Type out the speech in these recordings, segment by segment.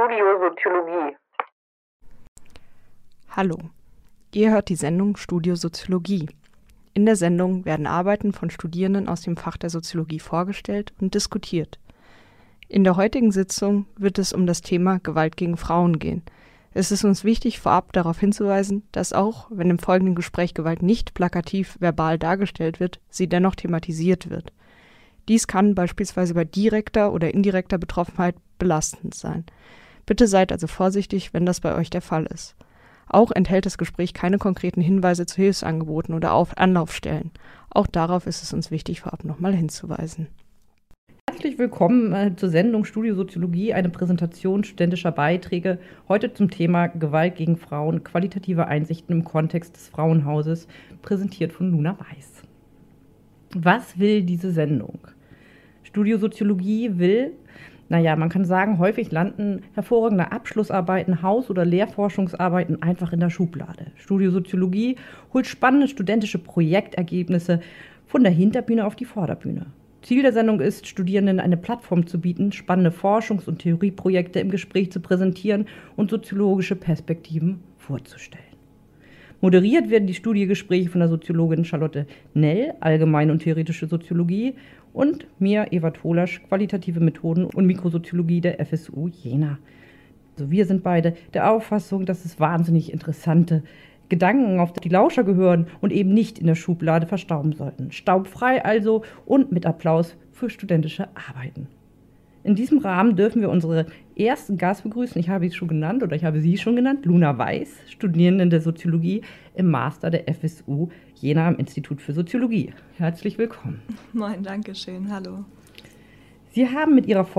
Studiosoziologie. Hallo, ihr hört die Sendung Studiosoziologie. In der Sendung werden Arbeiten von Studierenden aus dem Fach der Soziologie vorgestellt und diskutiert. In der heutigen Sitzung wird es um das Thema Gewalt gegen Frauen gehen. Es ist uns wichtig, vorab darauf hinzuweisen, dass auch, wenn im folgenden Gespräch Gewalt nicht plakativ verbal dargestellt wird, sie dennoch thematisiert wird. Dies kann beispielsweise bei direkter oder indirekter Betroffenheit belastend sein. Bitte seid also vorsichtig, wenn das bei euch der Fall ist. Auch enthält das Gespräch keine konkreten Hinweise zu Hilfsangeboten oder Anlaufstellen. Auch darauf ist es uns wichtig, vorab nochmal hinzuweisen. Herzlich willkommen zur Sendung Studiosoziologie, eine Präsentation studentischer Beiträge. Heute zum Thema Gewalt gegen Frauen, qualitative Einsichten im Kontext des Frauenhauses, präsentiert von Luna Weiß. Was will diese Sendung? Studiosoziologie will, man kann sagen, häufig landen hervorragende Abschlussarbeiten, Haus- oder Lehrforschungsarbeiten einfach in der Schublade. Studiosoziologie holt spannende studentische Projektergebnisse von der Hinterbühne auf die Vorderbühne. Ziel der Sendung ist, Studierenden eine Plattform zu bieten, spannende Forschungs- und Theorieprojekte im Gespräch zu präsentieren und soziologische Perspektiven vorzustellen. Moderiert werden die Studiegespräche von der Soziologin Charlotte Nell, Allgemeine und Theoretische Soziologie, und mir, Eva Tolasch, Qualitative Methoden und Mikrosoziologie der FSU Jena. Also wir sind beide der Auffassung, dass es wahnsinnig interessante Gedanken auf die Lauscher gehören und eben nicht in der Schublade verstauben sollten. Staubfrei also und mit Applaus für studentische Arbeiten. In diesem Rahmen dürfen wir unsere ersten Gast begrüßen. Ich habe sie schon genannt, Luna Weiß, Studierende der Soziologie im Master der FSU Jena am Institut für Soziologie. Herzlich willkommen. Moin, danke schön, hallo. Sie haben mit ihren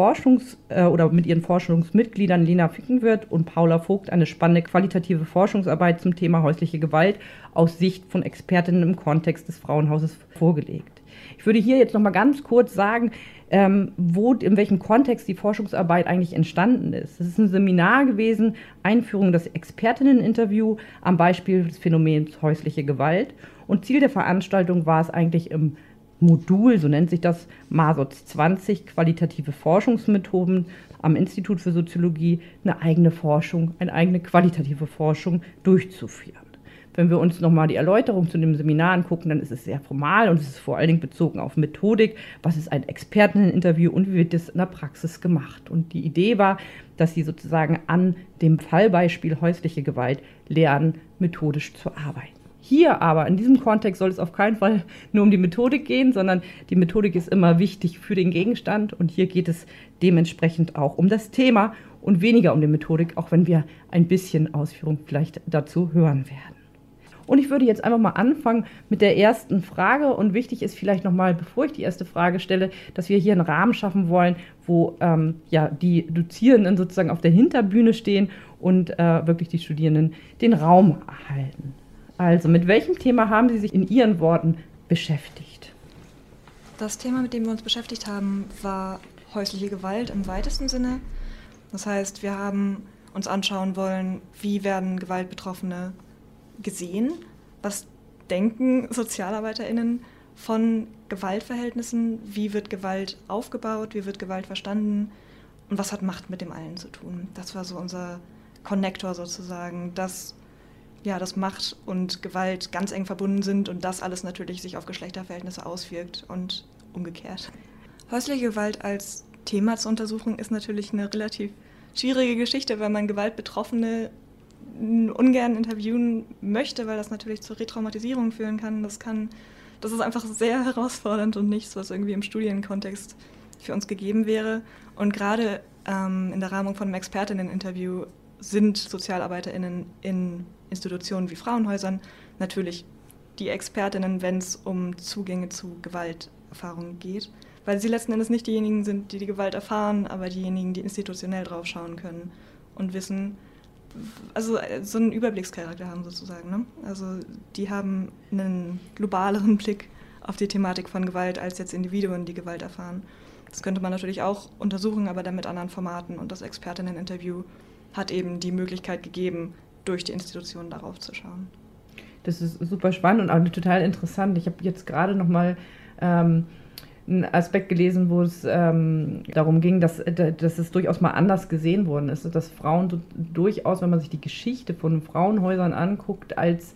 Forschungsmitgliedern Lena Fickenwirth und Paula Vogt eine spannende qualitative Forschungsarbeit zum Thema häusliche Gewalt aus Sicht von Expertinnen im Kontext des Frauenhauses vorgelegt. Ich würde hier jetzt noch mal ganz kurz sagen, in welchem Kontext die Forschungsarbeit eigentlich entstanden ist. Es ist ein Seminar gewesen, Einführung in das Expertinneninterview am Beispiel des Phänomens häusliche Gewalt. Und Ziel der Veranstaltung war es eigentlich im Modul, so nennt sich das, MASOZ 20, qualitative Forschungsmethoden am Institut für Soziologie, eine eigene qualitative Forschung durchzuführen. Wenn wir uns nochmal die Erläuterung zu dem Seminar angucken, dann ist es sehr formal und es ist vor allen Dingen bezogen auf Methodik. Was ist ein Experteninterview und wie wird das in der Praxis gemacht? Und die Idee war, dass sie sozusagen an dem Fallbeispiel häusliche Gewalt lernen, methodisch zu arbeiten. Hier aber, in diesem Kontext, soll es auf keinen Fall nur um die Methodik gehen, sondern die Methodik ist immer wichtig für den Gegenstand und hier geht es dementsprechend auch um das Thema und weniger um die Methodik, auch wenn wir ein bisschen Ausführung vielleicht dazu hören werden. Und ich würde jetzt einfach mal anfangen mit der ersten Frage. Und wichtig ist vielleicht nochmal, bevor ich die erste Frage stelle, dass wir hier einen Rahmen schaffen wollen, wo die Dozierenden sozusagen auf der Hinterbühne stehen und wirklich die Studierenden den Raum erhalten. Also, mit welchem Thema haben Sie sich in Ihren Worten beschäftigt? Das Thema, mit dem wir uns beschäftigt haben, war häusliche Gewalt im weitesten Sinne. Das heißt, wir haben uns anschauen wollen, wie werden GewaltbetroffeNe gesehen, was denken SozialarbeiterInnen von Gewaltverhältnissen, wie wird Gewalt aufgebaut, wie wird Gewalt verstanden und was hat Macht mit dem allen zu tun. Das war so unser Konnektor sozusagen, dass Macht und Gewalt ganz eng verbunden sind und das alles natürlich sich auf Geschlechterverhältnisse auswirkt und umgekehrt. Häusliche Gewalt als Thema zur Untersuchung ist natürlich eine relativ schwierige Geschichte, weil man Gewaltbetroffene ungern interviewen möchte, weil das natürlich zur Retraumatisierung führen kann. Das ist einfach sehr herausfordernd und nichts, was irgendwie im Studienkontext für uns gegeben wäre. Und gerade in der Rahmung von einem Expertinneninterview sind SozialarbeiterInnen in Institutionen wie Frauenhäusern natürlich die ExpertInnen, wenn es um Zugänge zu Gewalterfahrungen geht, weil sie letzten Endes nicht diejenigen sind, die die Gewalt erfahren, aber diejenigen, die institutionell drauf schauen können und wissen, also so einen Überblickscharakter haben sozusagen. Ne? Also die haben einen globaleren Blick auf die Thematik von Gewalt als jetzt Individuen, die Gewalt erfahren. Das könnte man natürlich auch untersuchen, aber dann mit anderen Formaten. Und das Expertinneninterview hat eben die Möglichkeit gegeben, durch die Institutionen darauf zu schauen. Das ist super spannend und auch total interessant. Ich habe jetzt gerade noch mal einen Aspekt gelesen, wo es darum ging, dass es durchaus mal anders gesehen worden ist, dass Frauen durchaus, wenn man sich die Geschichte von Frauenhäusern anguckt, als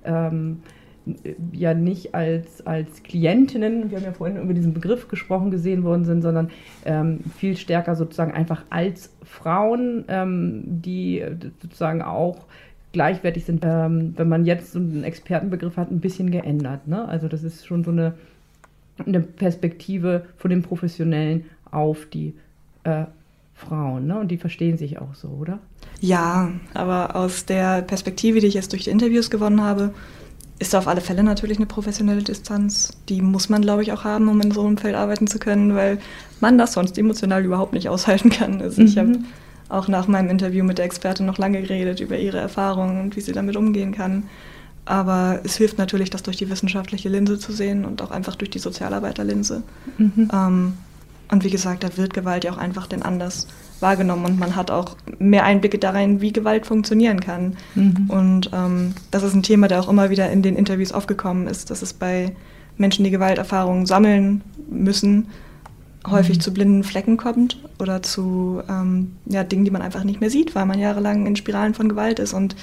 ja nicht als Klientinnen, wir haben ja vorhin über diesen Begriff gesprochen, gesehen worden sind, sondern viel stärker sozusagen einfach als Frauen, die sozusagen auch gleichwertig sind, wenn man jetzt so einen Expertenbegriff hat, ein bisschen geändert. Ne? Also das ist schon so eine Perspektive von den Professionellen auf die Frauen, ne? Und die verstehen sich auch so, oder? Ja, aber aus der Perspektive, die ich jetzt durch die Interviews gewonnen habe, ist da auf alle Fälle natürlich eine professionelle Distanz. Die muss man, glaube ich, auch haben, um in so einem Feld arbeiten zu können, weil man das sonst emotional überhaupt nicht aushalten kann. Also ich habe auch nach meinem Interview mit der Expertin noch lange geredet über ihre Erfahrungen und wie sie damit umgehen kann. Aber es hilft natürlich, das durch die wissenschaftliche Linse zu sehen und auch einfach durch die Sozialarbeiterlinse. Und wie gesagt, da wird Gewalt ja auch einfach denn anders wahrgenommen und man hat auch mehr Einblicke darin, wie Gewalt funktionieren kann. Und das ist ein Thema, der auch immer wieder in den Interviews aufgekommen ist, dass es bei Menschen, die Gewalterfahrungen sammeln müssen, häufig zu blinden Flecken kommt oder zu Dingen, die man einfach nicht mehr sieht, weil man jahrelang in Spiralen von Gewalt ist. Und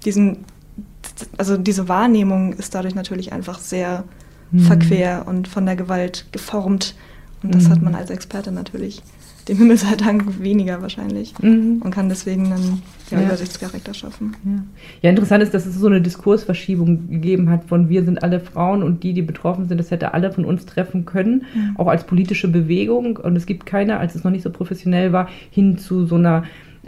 diese Wahrnehmung ist dadurch natürlich einfach sehr verquer und von der Gewalt geformt. Und das hat man als Experte natürlich, dem Himmel sei Dank, weniger wahrscheinlich und kann deswegen dann Übersichtscharakter schaffen. Ja, interessant ist, dass es so eine Diskursverschiebung gegeben hat von wir sind alle Frauen und die betroffen sind, das hätte alle von uns treffen können, auch als politische Bewegung. Und es gibt keine, als es noch nicht so professionell war, hin zu so einer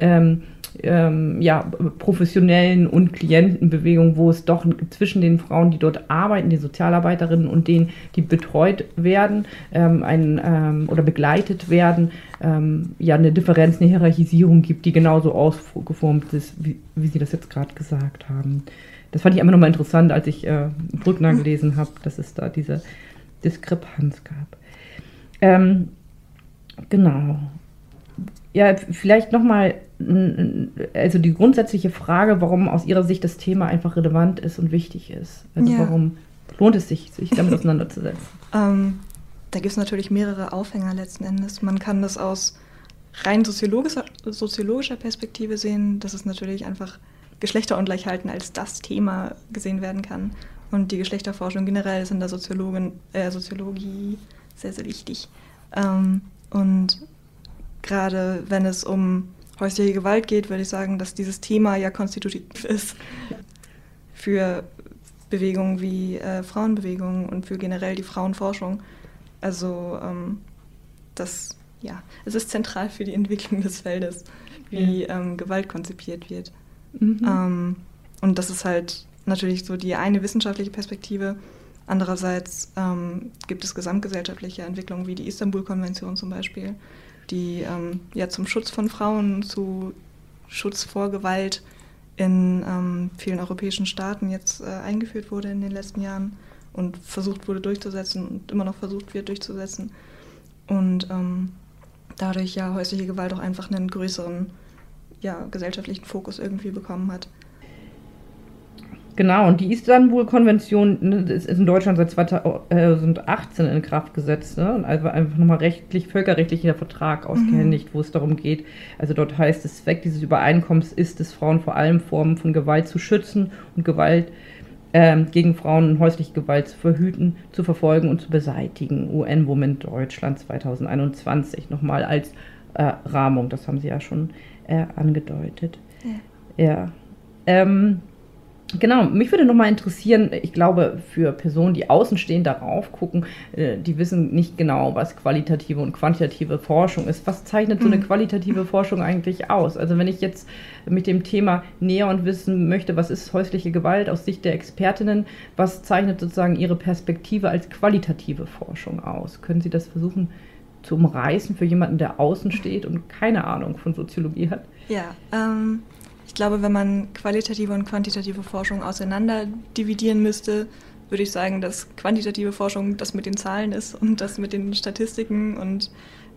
professionellen und Klientenbewegung, wo es doch zwischen den Frauen, die dort arbeiten, die Sozialarbeiterinnen und denen, die betreut werden oder begleitet werden, eine Differenz, eine Hierarchisierung gibt, die genauso ausgeformt ist, wie Sie das jetzt gerade gesagt haben. Das fand ich einfach nochmal interessant, als ich Brückner gelesen habe, dass es da diese Diskrepanz gab. Genau. Ja, vielleicht nochmal, also die grundsätzliche Frage, warum aus Ihrer Sicht das Thema einfach relevant ist und wichtig ist. Also warum lohnt es sich damit auseinanderzusetzen? Da gibt es natürlich mehrere Aufhänger letzten Endes. Man kann das aus rein soziologischer Perspektive sehen, dass es natürlich einfach Geschlechterungleichheiten als das Thema gesehen werden kann. Und die Geschlechterforschung generell ist in der Soziologie sehr, sehr wichtig. Und gerade wenn es um häusliche Gewalt geht, würde ich sagen, dass dieses Thema ja konstitutiv ist für Bewegungen wie Frauenbewegungen und für generell die Frauenforschung. Also es ist zentral für die Entwicklung des Feldes, wie Gewalt konzipiert wird. Und das ist halt natürlich so die eine wissenschaftliche Perspektive. Andererseits gibt es gesamtgesellschaftliche Entwicklungen wie die Istanbul-Konvention zum Beispiel, die zum Schutz von Frauen, zu Schutz vor Gewalt in vielen europäischen Staaten jetzt eingeführt wurde in den letzten Jahren und versucht wurde durchzusetzen und immer noch versucht wird durchzusetzen. Und dadurch häusliche Gewalt auch einfach einen größeren gesellschaftlichen Fokus irgendwie bekommen hat. Genau, und die Istanbul-Konvention ist in Deutschland seit 2018 in Kraft gesetzt, ne? Und also einfach nochmal völkerrechtlicher Vertrag ausgehändigt, wo es darum geht, also dort heißt es, Zweck dieses Übereinkommens ist es, Frauen vor allem Formen von Gewalt zu schützen und Gewalt gegen Frauen und häusliche Gewalt zu verhüten, zu verfolgen und zu beseitigen. UN-Women Deutschland 2021, nochmal als Rahmung, das haben Sie ja schon angedeutet. Ja. Genau, mich würde nochmal interessieren, ich glaube, für Personen, die außenstehend darauf gucken, die wissen nicht genau, was qualitative und quantitative Forschung ist. Was zeichnet so eine qualitative Forschung eigentlich aus? Also wenn ich jetzt mit dem Thema näher und wissen möchte, was ist häusliche Gewalt aus Sicht der Expertinnen, was zeichnet sozusagen Ihre Perspektive als qualitative Forschung aus? Können Sie das versuchen zu umreißen für jemanden, der außen steht und keine Ahnung von Soziologie hat? Ja, ich glaube, wenn man qualitative und quantitative Forschung auseinander dividieren müsste, würde ich sagen, dass quantitative Forschung das mit den Zahlen ist und das mit den Statistiken und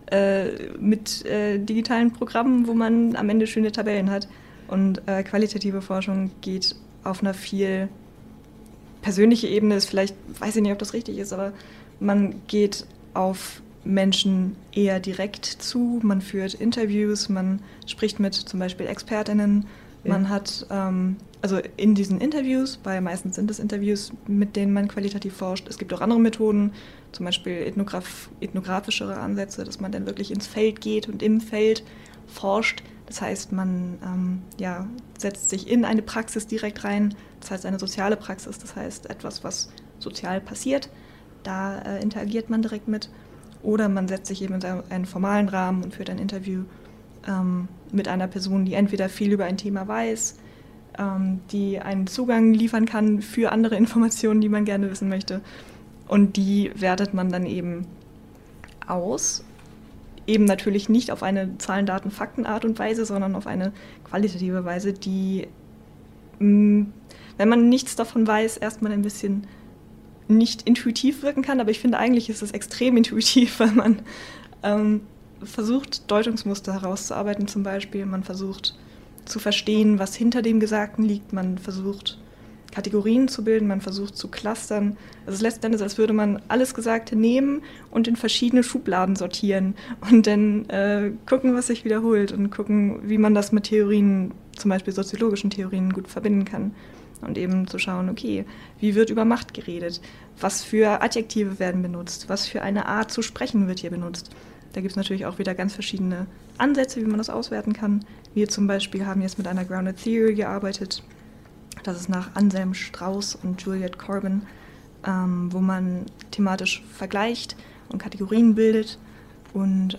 mit digitalen Programmen, wo man am Ende schöne Tabellen hat. Und qualitative Forschung geht auf einer viel persönliche Ebene, ist vielleicht, weiß ich nicht, ob das richtig ist, aber man geht auf Menschen eher direkt zu, man führt Interviews, man spricht mit zum Beispiel ExpertInnen, man hat, also in diesen Interviews, weil meistens sind es Interviews, mit denen man qualitativ forscht. Es gibt auch andere Methoden, zum Beispiel ethnografischere Ansätze, dass man dann wirklich ins Feld geht und im Feld forscht. Das heißt, man setzt sich in eine Praxis direkt rein, das heißt eine soziale Praxis, das heißt etwas, was sozial passiert, da interagiert man direkt mit. Oder man setzt sich eben in einen formalen Rahmen und führt ein Interview mit einer Person, die entweder viel über ein Thema weiß, die einen Zugang liefern kann für andere Informationen, die man gerne wissen möchte. Und die wertet man dann eben aus. Eben natürlich nicht auf eine Zahlen, Daten, Fakten Art und Weise, sondern auf eine qualitative Weise, die, wenn man nichts davon weiß, erstmal ein bisschen nicht intuitiv wirken kann, aber ich finde eigentlich ist es extrem intuitiv, weil man versucht, Deutungsmuster herauszuarbeiten zum Beispiel, man versucht zu verstehen, was hinter dem Gesagten liegt, man versucht Kategorien zu bilden, man versucht zu clustern. Also es ist letzten Endes, als würde man alles Gesagte nehmen und in verschiedene Schubladen sortieren und dann gucken, was sich wiederholt und gucken, wie man das mit Theorien, zum Beispiel soziologischen Theorien, gut verbinden kann. Und eben zu schauen, okay, wie wird über Macht geredet? Was für Adjektive werden benutzt? Was für eine Art zu sprechen wird hier benutzt? Da gibt es natürlich auch wieder ganz verschiedene Ansätze, wie man das auswerten kann. Wir zum Beispiel haben jetzt mit einer Grounded Theory gearbeitet. Das ist nach Anselm Strauß und Juliet Corbin, wo man thematisch vergleicht und Kategorien bildet. Und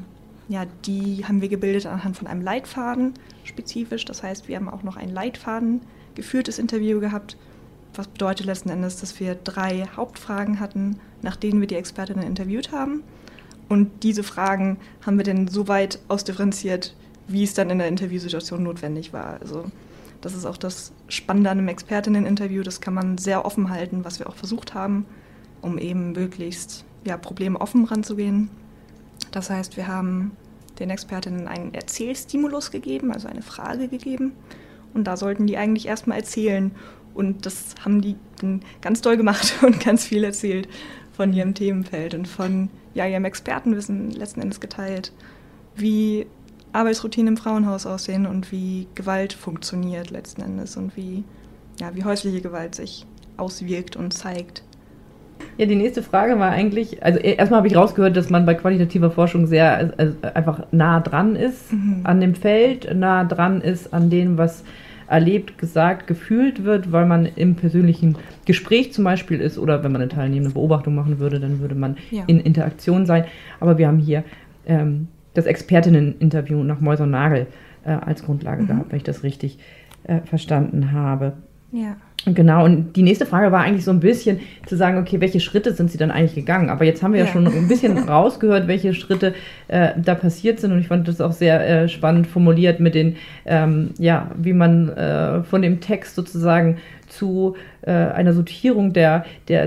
die haben wir gebildet anhand von einem Leitfaden spezifisch. Das heißt, wir haben auch noch einen Leitfaden geführtes Interview gehabt, was bedeutet letzten Endes, dass wir 3 Hauptfragen hatten, nach denen wir die Expertinnen interviewt haben. Und diese Fragen haben wir dann so weit ausdifferenziert, wie es dann in der Interviewsituation notwendig war. Also das ist auch das Spannende an einem Expertinnen-Interview, das kann man sehr offen halten, was wir auch versucht haben, um eben möglichst problemoffen ranzugehen. Das heißt, wir haben den Expertinnen einen Erzählstimulus gegeben, also eine Frage gegeben. Und da sollten die eigentlich erstmal erzählen. Und das haben die dann ganz doll gemacht und ganz viel erzählt von ihrem Themenfeld und von ihrem Expertenwissen letzten Endes geteilt, wie Arbeitsroutinen im Frauenhaus aussehen und wie Gewalt funktioniert letzten Endes und wie häusliche Gewalt sich auswirkt und zeigt. Ja, die nächste Frage war eigentlich, also erstmal habe ich rausgehört, dass man bei qualitativer Forschung sehr einfach nah dran ist an dem Feld, nah dran ist an dem, was erlebt, gesagt, gefühlt wird, weil man im persönlichen Gespräch zum Beispiel ist oder wenn man eine teilnehmende Beobachtung machen würde, dann würde man in Interaktion sein. Aber wir haben hier das Expertinnen-Interview nach Mäuser und Nagel als Grundlage gehabt, wenn ich das richtig verstanden habe. Ja. Genau, und die nächste Frage war eigentlich so ein bisschen zu sagen, okay, welche Schritte sind Sie dann eigentlich gegangen? Aber jetzt haben wir ja schon ein bisschen rausgehört, welche Schritte da passiert sind und ich fand das auch sehr spannend formuliert mit den, wie man von dem Text sozusagen zu einer Sortierung der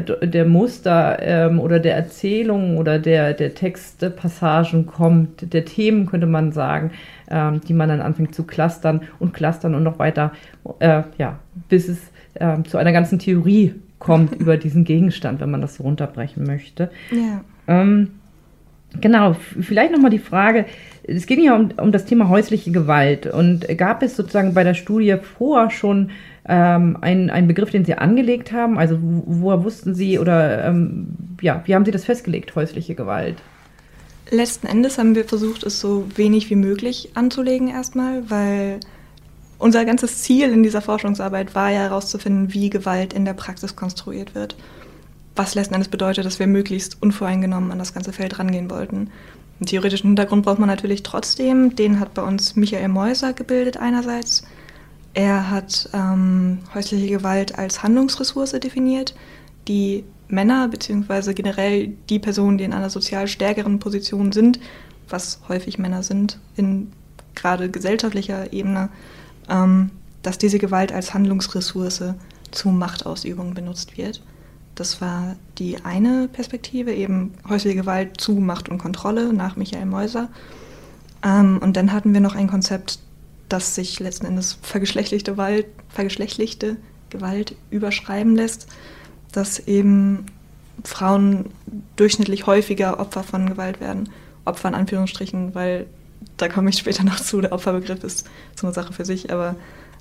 Muster oder der Erzählungen oder der Textpassagen kommt, der Themen, könnte man sagen, die man dann anfängt zu clustern und noch weiter, bis es zu einer ganzen Theorie kommt über diesen Gegenstand, wenn man das so runterbrechen möchte. Ja. Genau, vielleicht nochmal die Frage, es ging ja um das Thema häusliche Gewalt und gab es sozusagen bei der Studie vorher schon einen Begriff, den Sie angelegt haben? Also woher wussten Sie oder wie haben Sie das festgelegt, häusliche Gewalt? Letzten Endes haben wir versucht, es so wenig wie möglich anzulegen erstmal, weil unser ganzes Ziel in dieser Forschungsarbeit war ja herauszufinden, wie Gewalt in der Praxis konstruiert wird. Was letzten Endes bedeutet, dass wir möglichst unvoreingenommen an das ganze Feld rangehen wollten. Einen theoretischen Hintergrund braucht man natürlich trotzdem. Den hat bei uns Michael Mäuser gebildet einerseits. Er hat häusliche Gewalt als Handlungsressource definiert, die Männer bzw. generell die Personen, die in einer sozial stärkeren Position sind, was häufig Männer sind, in gerade gesellschaftlicher Ebene, dass diese Gewalt als Handlungsressource zu Machtausübung benutzt wird. Das war die eine Perspektive, eben häusliche Gewalt zu Macht und Kontrolle nach Michael Mäuser. Und dann hatten wir noch ein Konzept, das sich letzten Endes vergeschlechtlichte Gewalt überschreiben lässt, das eben Frauen durchschnittlich häufiger Opfer von Gewalt werden. Opfer in Anführungsstrichen, weil da komme ich später noch zu, der Opferbegriff ist so eine Sache für sich, aber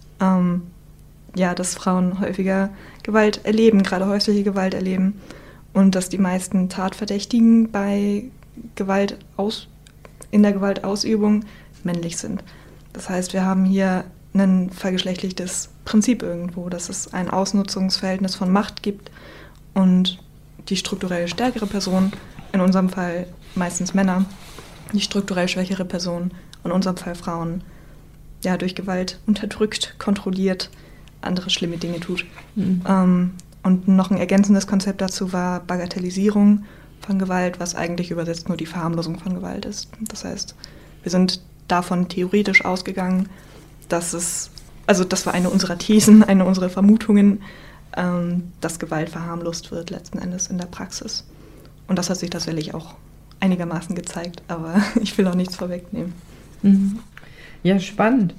dass Frauen häufiger Gewalt erleben, gerade häusliche Gewalt erleben und dass die meisten Tatverdächtigen bei in der Gewaltausübung männlich sind. Das heißt, wir haben hier ein vergeschlechtlichtes Prinzip irgendwo, dass es ein Ausnutzungsverhältnis von Macht gibt und die strukturell stärkere Person, in unserem Fall meistens Männer, die strukturell schwächere Person, in unserem Fall Frauen, durch Gewalt unterdrückt, kontrolliert, andere schlimme Dinge tut. Und noch ein ergänzendes Konzept dazu war Bagatellisierung von Gewalt, was eigentlich übersetzt nur die Verharmlosung von Gewalt ist. Das heißt, wir sind davon theoretisch ausgegangen, das war eine unserer Thesen, eine unserer Vermutungen, dass Gewalt verharmlost wird letzten Endes in der Praxis. Und das hat sich tatsächlich auch einigermaßen gezeigt, aber ich will auch nichts vorwegnehmen. Ja, spannend.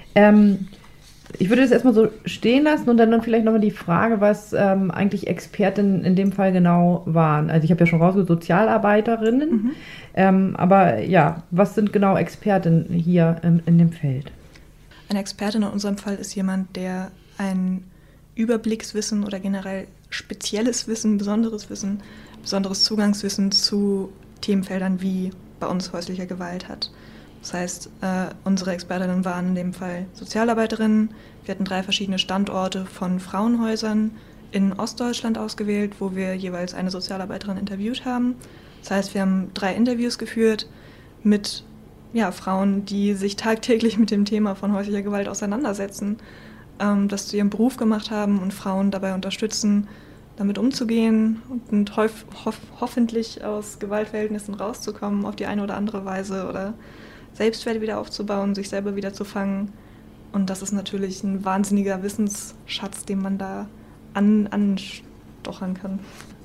Ich würde das erstmal so stehen lassen und dann vielleicht nochmal die Frage, was eigentlich Expertinnen in dem Fall genau waren. Also ich habe ja schon rausgehört, Sozialarbeiterinnen, aber ja, was sind genau Expertinnen hier in dem Feld? Eine Expertin in unserem Fall ist jemand, der ein Überblickswissen oder generell spezielles Wissen, besonderes Zugangswissen zu Themenfeldern wie bei uns häuslicher Gewalt hat. Das heißt, unsere Expertinnen waren in dem Fall Sozialarbeiterinnen. Wir hatten 3 verschiedene Standorte von Frauenhäusern in Ostdeutschland ausgewählt, wo wir jeweils eine Sozialarbeiterin interviewt haben. Das heißt, wir haben 3 Interviews geführt mit Frauen, die sich tagtäglich mit dem Thema von häuslicher Gewalt auseinandersetzen, das zu ihrem Beruf gemacht haben und Frauen dabei unterstützen, damit umzugehen und hoffentlich aus Gewaltverhältnissen rauszukommen auf die eine oder andere Weise oder Selbstwert wieder aufzubauen, sich selber wieder zu fangen. Und das ist natürlich ein wahnsinniger Wissensschatz, den man da anstochern kann.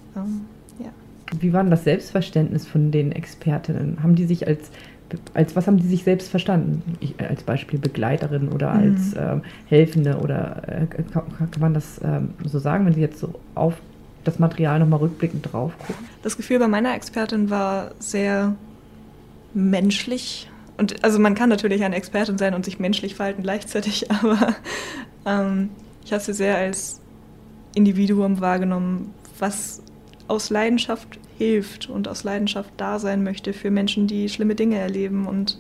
Wie war denn das Selbstverständnis von den Expertinnen? Haben die sich als was haben die sich selbst verstanden? Als Beispiel Begleiterin oder als Helfende oder kann man das so sagen, wenn Sie jetzt so auf das Material nochmal rückblickend drauf gucken? Das Gefühl bei meiner Expertin war sehr menschlich. Und also man kann natürlich eine Expertin sein und sich menschlich verhalten gleichzeitig, aber ich habe sie sehr als Individuum wahrgenommen, was aus Leidenschaft hilft und aus Leidenschaft da sein möchte für Menschen, die schlimme Dinge erleben und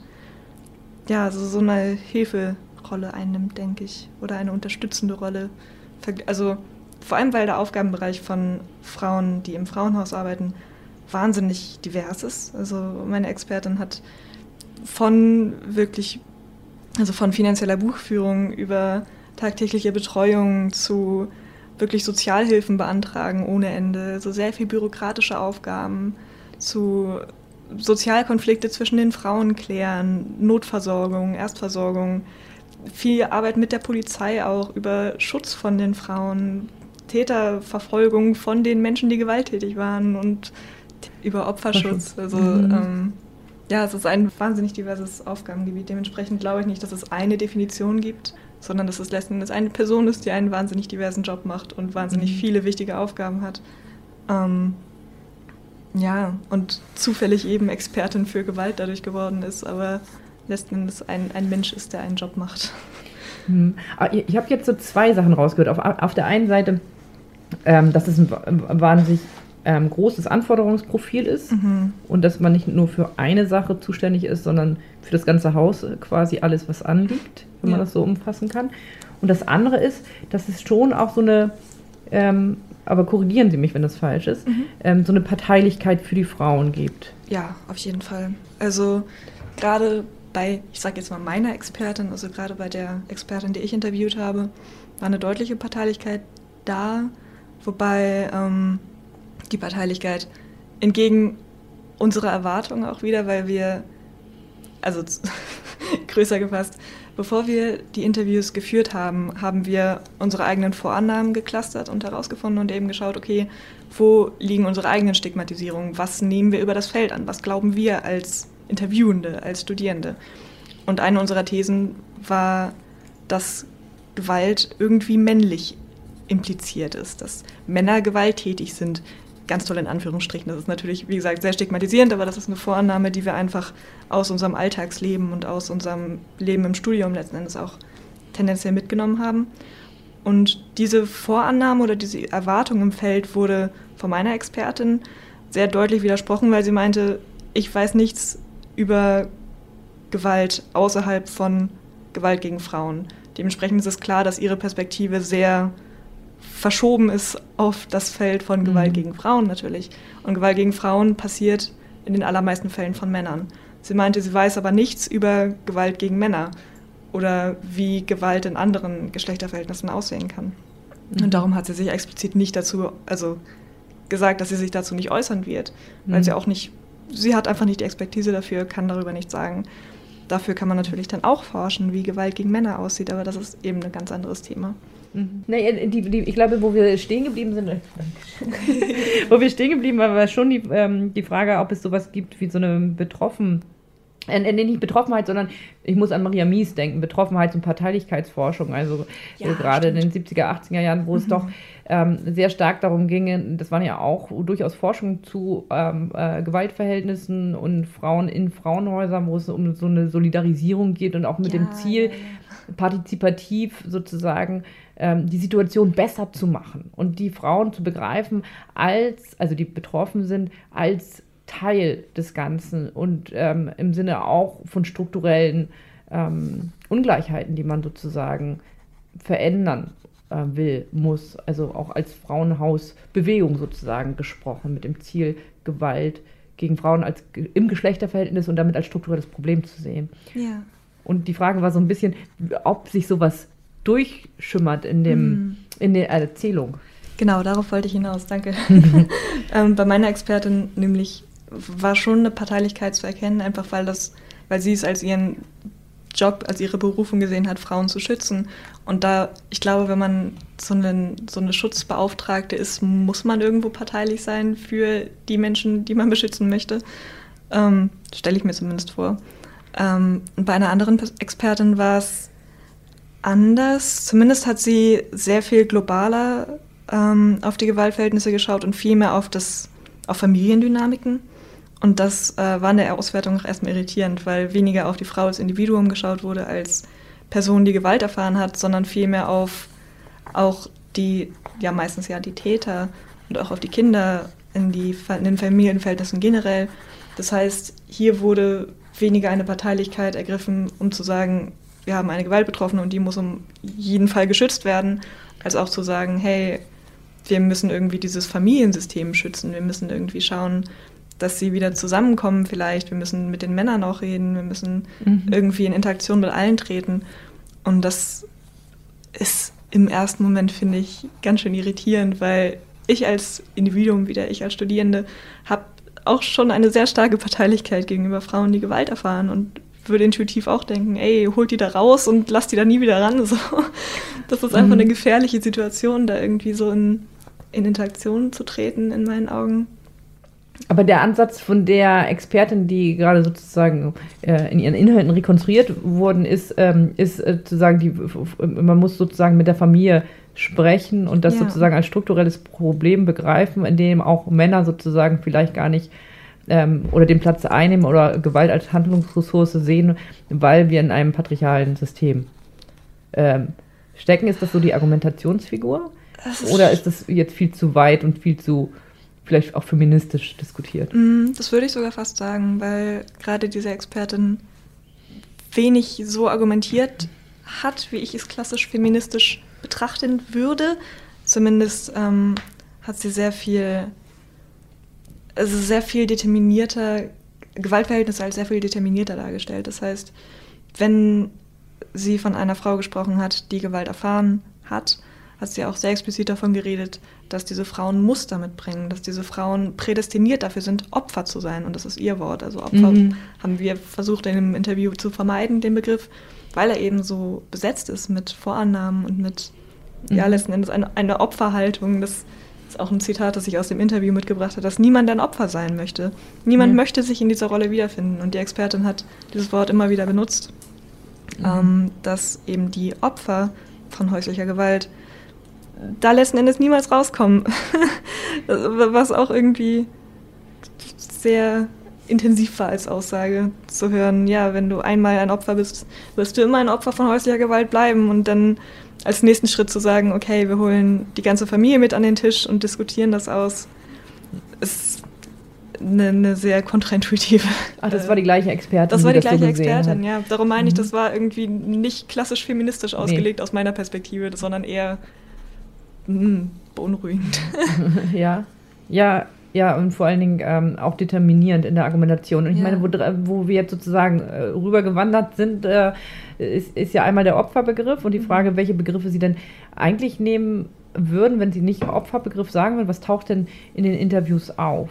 so eine Hilferolle einnimmt, denke ich, oder eine unterstützende Rolle. Also vor allem, weil der Aufgabenbereich von Frauen, die im Frauenhaus arbeiten, wahnsinnig divers ist. Also meine Expertin hat von finanzieller Buchführung über tagtägliche Betreuung zu wirklich Sozialhilfen beantragen ohne Ende, so sehr viel bürokratische Aufgaben, zu Sozialkonflikte zwischen den Frauen klären, Notversorgung, Erstversorgung, viel Arbeit mit der Polizei auch über Schutz von den Frauen, Täterverfolgung von den Menschen, die gewalttätig waren und über Opferschutz. Also es ist ein wahnsinnig diverses Aufgabengebiet. Dementsprechend glaube ich nicht, dass es eine Definition gibt, sondern dass es letzten Endes eine Person ist, die einen wahnsinnig diversen Job macht und wahnsinnig viele wichtige Aufgaben hat. Und zufällig eben Expertin für Gewalt dadurch geworden ist, aber letzten Endes ein Mensch ist, der einen Job macht. Ich habe jetzt so 2 Sachen rausgehört. Auf der einen Seite, dass es ein wahnsinnig großes Anforderungsprofil ist und dass man nicht nur für eine Sache zuständig ist, sondern für das ganze Haus quasi alles, was anliegt, wenn man das so umfassen kann. Und das andere ist, dass es schon auch so eine, aber korrigieren Sie mich, wenn das falsch ist, so eine Parteilichkeit für die Frauen gibt. Ja, auf jeden Fall. Also gerade ich sage jetzt mal meiner Expertin, also gerade bei der Expertin, die ich interviewt habe, war eine deutliche Parteilichkeit da, wobei die Parteilichkeit entgegen unserer Erwartungen auch wieder, weil wir, also größer gefasst, bevor wir die Interviews geführt haben, haben wir unsere eigenen Vorannahmen geclustert und herausgefunden und eben geschaut, okay, wo liegen unsere eigenen Stigmatisierungen, was nehmen wir über das Feld an, was glauben wir als Interviewende, als Studierende. Und eine unserer Thesen war, dass Gewalt irgendwie männlich impliziert ist, dass Männer gewalttätig sind, ganz toll in Anführungsstrichen. Das ist natürlich, wie gesagt, sehr stigmatisierend, aber das ist eine Vorannahme, die wir einfach aus unserem Alltagsleben und aus unserem Leben im Studium letzten Endes auch tendenziell mitgenommen haben. Und diese Vorannahme oder diese Erwartung im Feld wurde von meiner Expertin sehr deutlich widersprochen, weil sie meinte, ich weiß nichts über Gewalt außerhalb von Gewalt gegen Frauen. Dementsprechend ist es klar, dass ihre Perspektive sehr verschoben ist auf das Feld von Gewalt gegen Frauen natürlich. Und Gewalt gegen Frauen passiert in den allermeisten Fällen von Männern. Sie meinte, sie weiß aber nichts über Gewalt gegen Männer oder wie Gewalt in anderen Geschlechterverhältnissen aussehen kann. Und darum hat sie sich explizit nicht dazu, also gesagt, dass sie sich dazu nicht äußern wird, weil sie hat einfach nicht die Expertise dafür, kann darüber nichts sagen. Dafür kann man natürlich dann auch forschen, wie Gewalt gegen Männer aussieht, aber das ist eben ein ganz anderes Thema. Ich glaube, wo wir stehen geblieben sind, war schon die Frage, ob es sowas gibt wie so eine nicht Betroffenheit, sondern ich muss an Maria Mies denken, Betroffenheits- und Parteilichkeitsforschung, also gerade in den 70er, 80er Jahren, wo es doch sehr stark darum ging, das waren ja auch durchaus Forschungen zu Gewaltverhältnissen und Frauen in Frauenhäusern, wo es um so eine Solidarisierung geht und auch mit dem Ziel, partizipativ sozusagen die Situation besser zu machen und die Frauen zu begreifen, also die betroffen sind, als Teil des Ganzen und im Sinne auch von strukturellen Ungleichheiten, die man sozusagen verändern muss, also auch als Frauenhausbewegung sozusagen gesprochen, mit dem Ziel, Gewalt gegen Frauen im Geschlechterverhältnis und damit als strukturelles Problem zu sehen. Ja. Und die Frage war so ein bisschen, ob sich sowas durchschimmert in der Erzählung. Genau, darauf wollte ich hinaus, danke. Bei meiner Expertin nämlich war schon eine Parteilichkeit zu erkennen, einfach weil sie es als ihren Job, als ihre Berufung gesehen hat, Frauen zu schützen. Und ich glaube, wenn man so eine Schutzbeauftragte ist, muss man irgendwo parteilich sein für die Menschen, die man beschützen möchte. Stelle ich mir zumindest vor. Und bei einer anderen Expertin war es anders. Zumindest hat sie sehr viel globaler auf die Gewaltverhältnisse geschaut und viel mehr auf Familiendynamiken. Und das war in der Auswertung auch erstmal irritierend, weil weniger auf die Frau als Individuum geschaut wurde, als Person, die Gewalt erfahren hat, sondern vielmehr auf auch meistens die Täter und auch auf die Kinder in den Familienverhältnissen generell. Das heißt, hier wurde weniger eine Parteilichkeit ergriffen, um zu sagen, wir haben eine Gewaltbetroffene und die muss um jeden Fall geschützt werden, als auch zu sagen, hey, wir müssen irgendwie dieses Familiensystem schützen, wir müssen irgendwie schauen, dass sie wieder zusammenkommen vielleicht, wir müssen mit den Männern auch reden, wir müssen irgendwie in Interaktion mit allen treten. Und das ist im ersten Moment, finde ich, ganz schön irritierend, weil ich als Individuum, ich als Studierende, habe auch schon eine sehr starke Parteilichkeit gegenüber Frauen, die Gewalt erfahren und würde intuitiv auch denken, ey, holt die da raus und lasst die da nie wieder ran. So. Das ist einfach eine gefährliche Situation, da irgendwie so in Interaktion zu treten, in meinen Augen. Aber der Ansatz von der Expertin, die gerade sozusagen in ihren Inhalten rekonstruiert worden ist zu sagen, man muss sozusagen mit der Familie sprechen und das sozusagen als strukturelles Problem begreifen, in dem auch Männer sozusagen vielleicht gar nicht oder den Platz einnehmen oder Gewalt als Handlungsressource sehen, weil wir in einem patriarchalen System stecken. Ist das so die Argumentationsfigur? Oder ist das jetzt viel zu weit und viel zu vielleicht auch feministisch diskutiert? Das würde ich sogar fast sagen, weil gerade diese Expertin wenig so argumentiert hat, wie ich es klassisch feministisch betrachten würde. Zumindest hat sie sehr viel determinierter, Gewaltverhältnisse als sehr viel determinierter dargestellt. Das heißt, wenn sie von einer Frau gesprochen hat, die Gewalt erfahren hat sie auch sehr explizit davon geredet, dass diese Frauen Muster mitbringen, dass diese Frauen prädestiniert dafür sind, Opfer zu sein. Und das ist ihr Wort. Also Opfer haben wir versucht in dem Interview zu vermeiden, den Begriff, weil er eben so besetzt ist mit Vorannahmen und mit, letzten Endes eine Opferhaltung. Das ist auch ein Zitat, das ich aus dem Interview mitgebracht habe, dass niemand ein Opfer sein möchte. Niemand möchte sich in dieser Rolle wiederfinden. Und die Expertin hat dieses Wort immer wieder benutzt, dass eben die Opfer von häuslicher Gewalt da letzten Endes niemals rauskommen. Was auch irgendwie sehr intensiv war als Aussage, zu hören, ja, wenn du einmal ein Opfer bist, wirst du immer ein Opfer von häuslicher Gewalt bleiben und dann als nächsten Schritt zu sagen, okay, wir holen die ganze Familie mit an den Tisch und diskutieren das aus, ist eine sehr kontraintuitive. Ach, das war die gleiche Expertin. Das war die gleiche so Expertin, ja. Darum meine ich, das war irgendwie nicht klassisch feministisch ausgelegt aus meiner Perspektive, sondern eher beunruhigend. Ja, und vor allen Dingen auch determinierend in der Argumentation. Und ich meine, wo wir jetzt sozusagen rübergewandert sind, ist ja einmal der Opferbegriff und die Frage, welche Begriffe Sie denn eigentlich nehmen würden, wenn Sie nicht Opferbegriff sagen würden. Was taucht denn in den Interviews auf?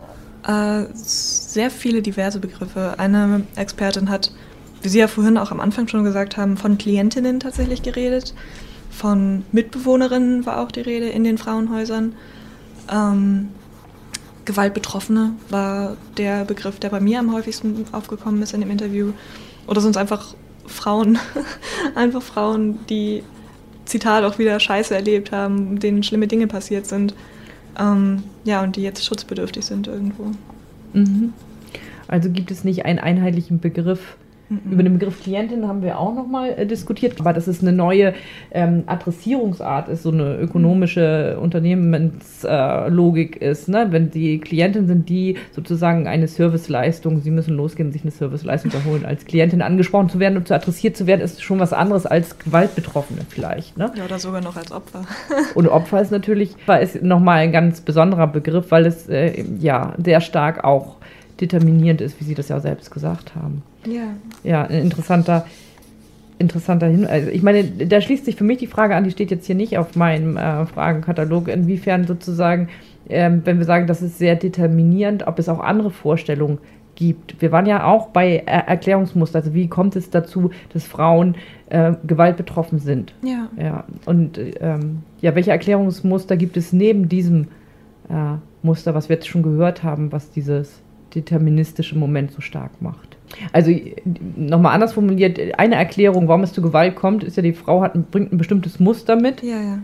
Sehr viele diverse Begriffe. Eine Expertin hat, wie Sie ja vorhin auch am Anfang schon gesagt haben, von Klientinnen tatsächlich geredet. Von Mitbewohnerinnen war auch die Rede in den Frauenhäusern. Gewaltbetroffene war der Begriff, der bei mir am häufigsten aufgekommen ist in dem Interview. Oder sonst einfach Frauen. Einfach Frauen, die, Zitat, auch wieder Scheiße erlebt haben, denen schlimme Dinge passiert sind. Und die jetzt schutzbedürftig sind irgendwo. Mhm. Also gibt es nicht einen einheitlichen Begriff. Über den Begriff Klientin haben wir auch nochmal diskutiert, aber dass es eine neue Adressierungsart ist, so eine ökonomische Unternehmenslogik ist. Ne? Wenn die Klientin sind, die sozusagen eine Serviceleistung, sie müssen losgehen und sich eine Serviceleistung erholen. Als Klientin angesprochen zu werden und zu adressiert zu werden, ist schon was anderes als Gewaltbetroffene vielleicht. Ne? Ja, oder sogar noch als Opfer. Und Opfer ist natürlich nochmal ein ganz besonderer Begriff, weil es sehr stark auch determinierend ist, wie Sie das ja selbst gesagt haben. Ja, ein interessanter Hinweis. Also ich meine, da schließt sich für mich die Frage an, die steht jetzt hier nicht auf meinem Fragenkatalog, inwiefern sozusagen, wenn wir sagen, das ist sehr determinierend, ob es auch andere Vorstellungen gibt. Wir waren ja auch bei Erklärungsmuster, also wie kommt es dazu, dass Frauen gewaltbetroffen sind? Ja. Und welche Erklärungsmuster gibt es neben diesem Muster, was wir jetzt schon gehört haben, was dieses deterministische Moment so stark macht? Also nochmal anders formuliert, eine Erklärung, warum es zu Gewalt kommt, ist ja, die Frau bringt ein bestimmtes Muster mit. Ja.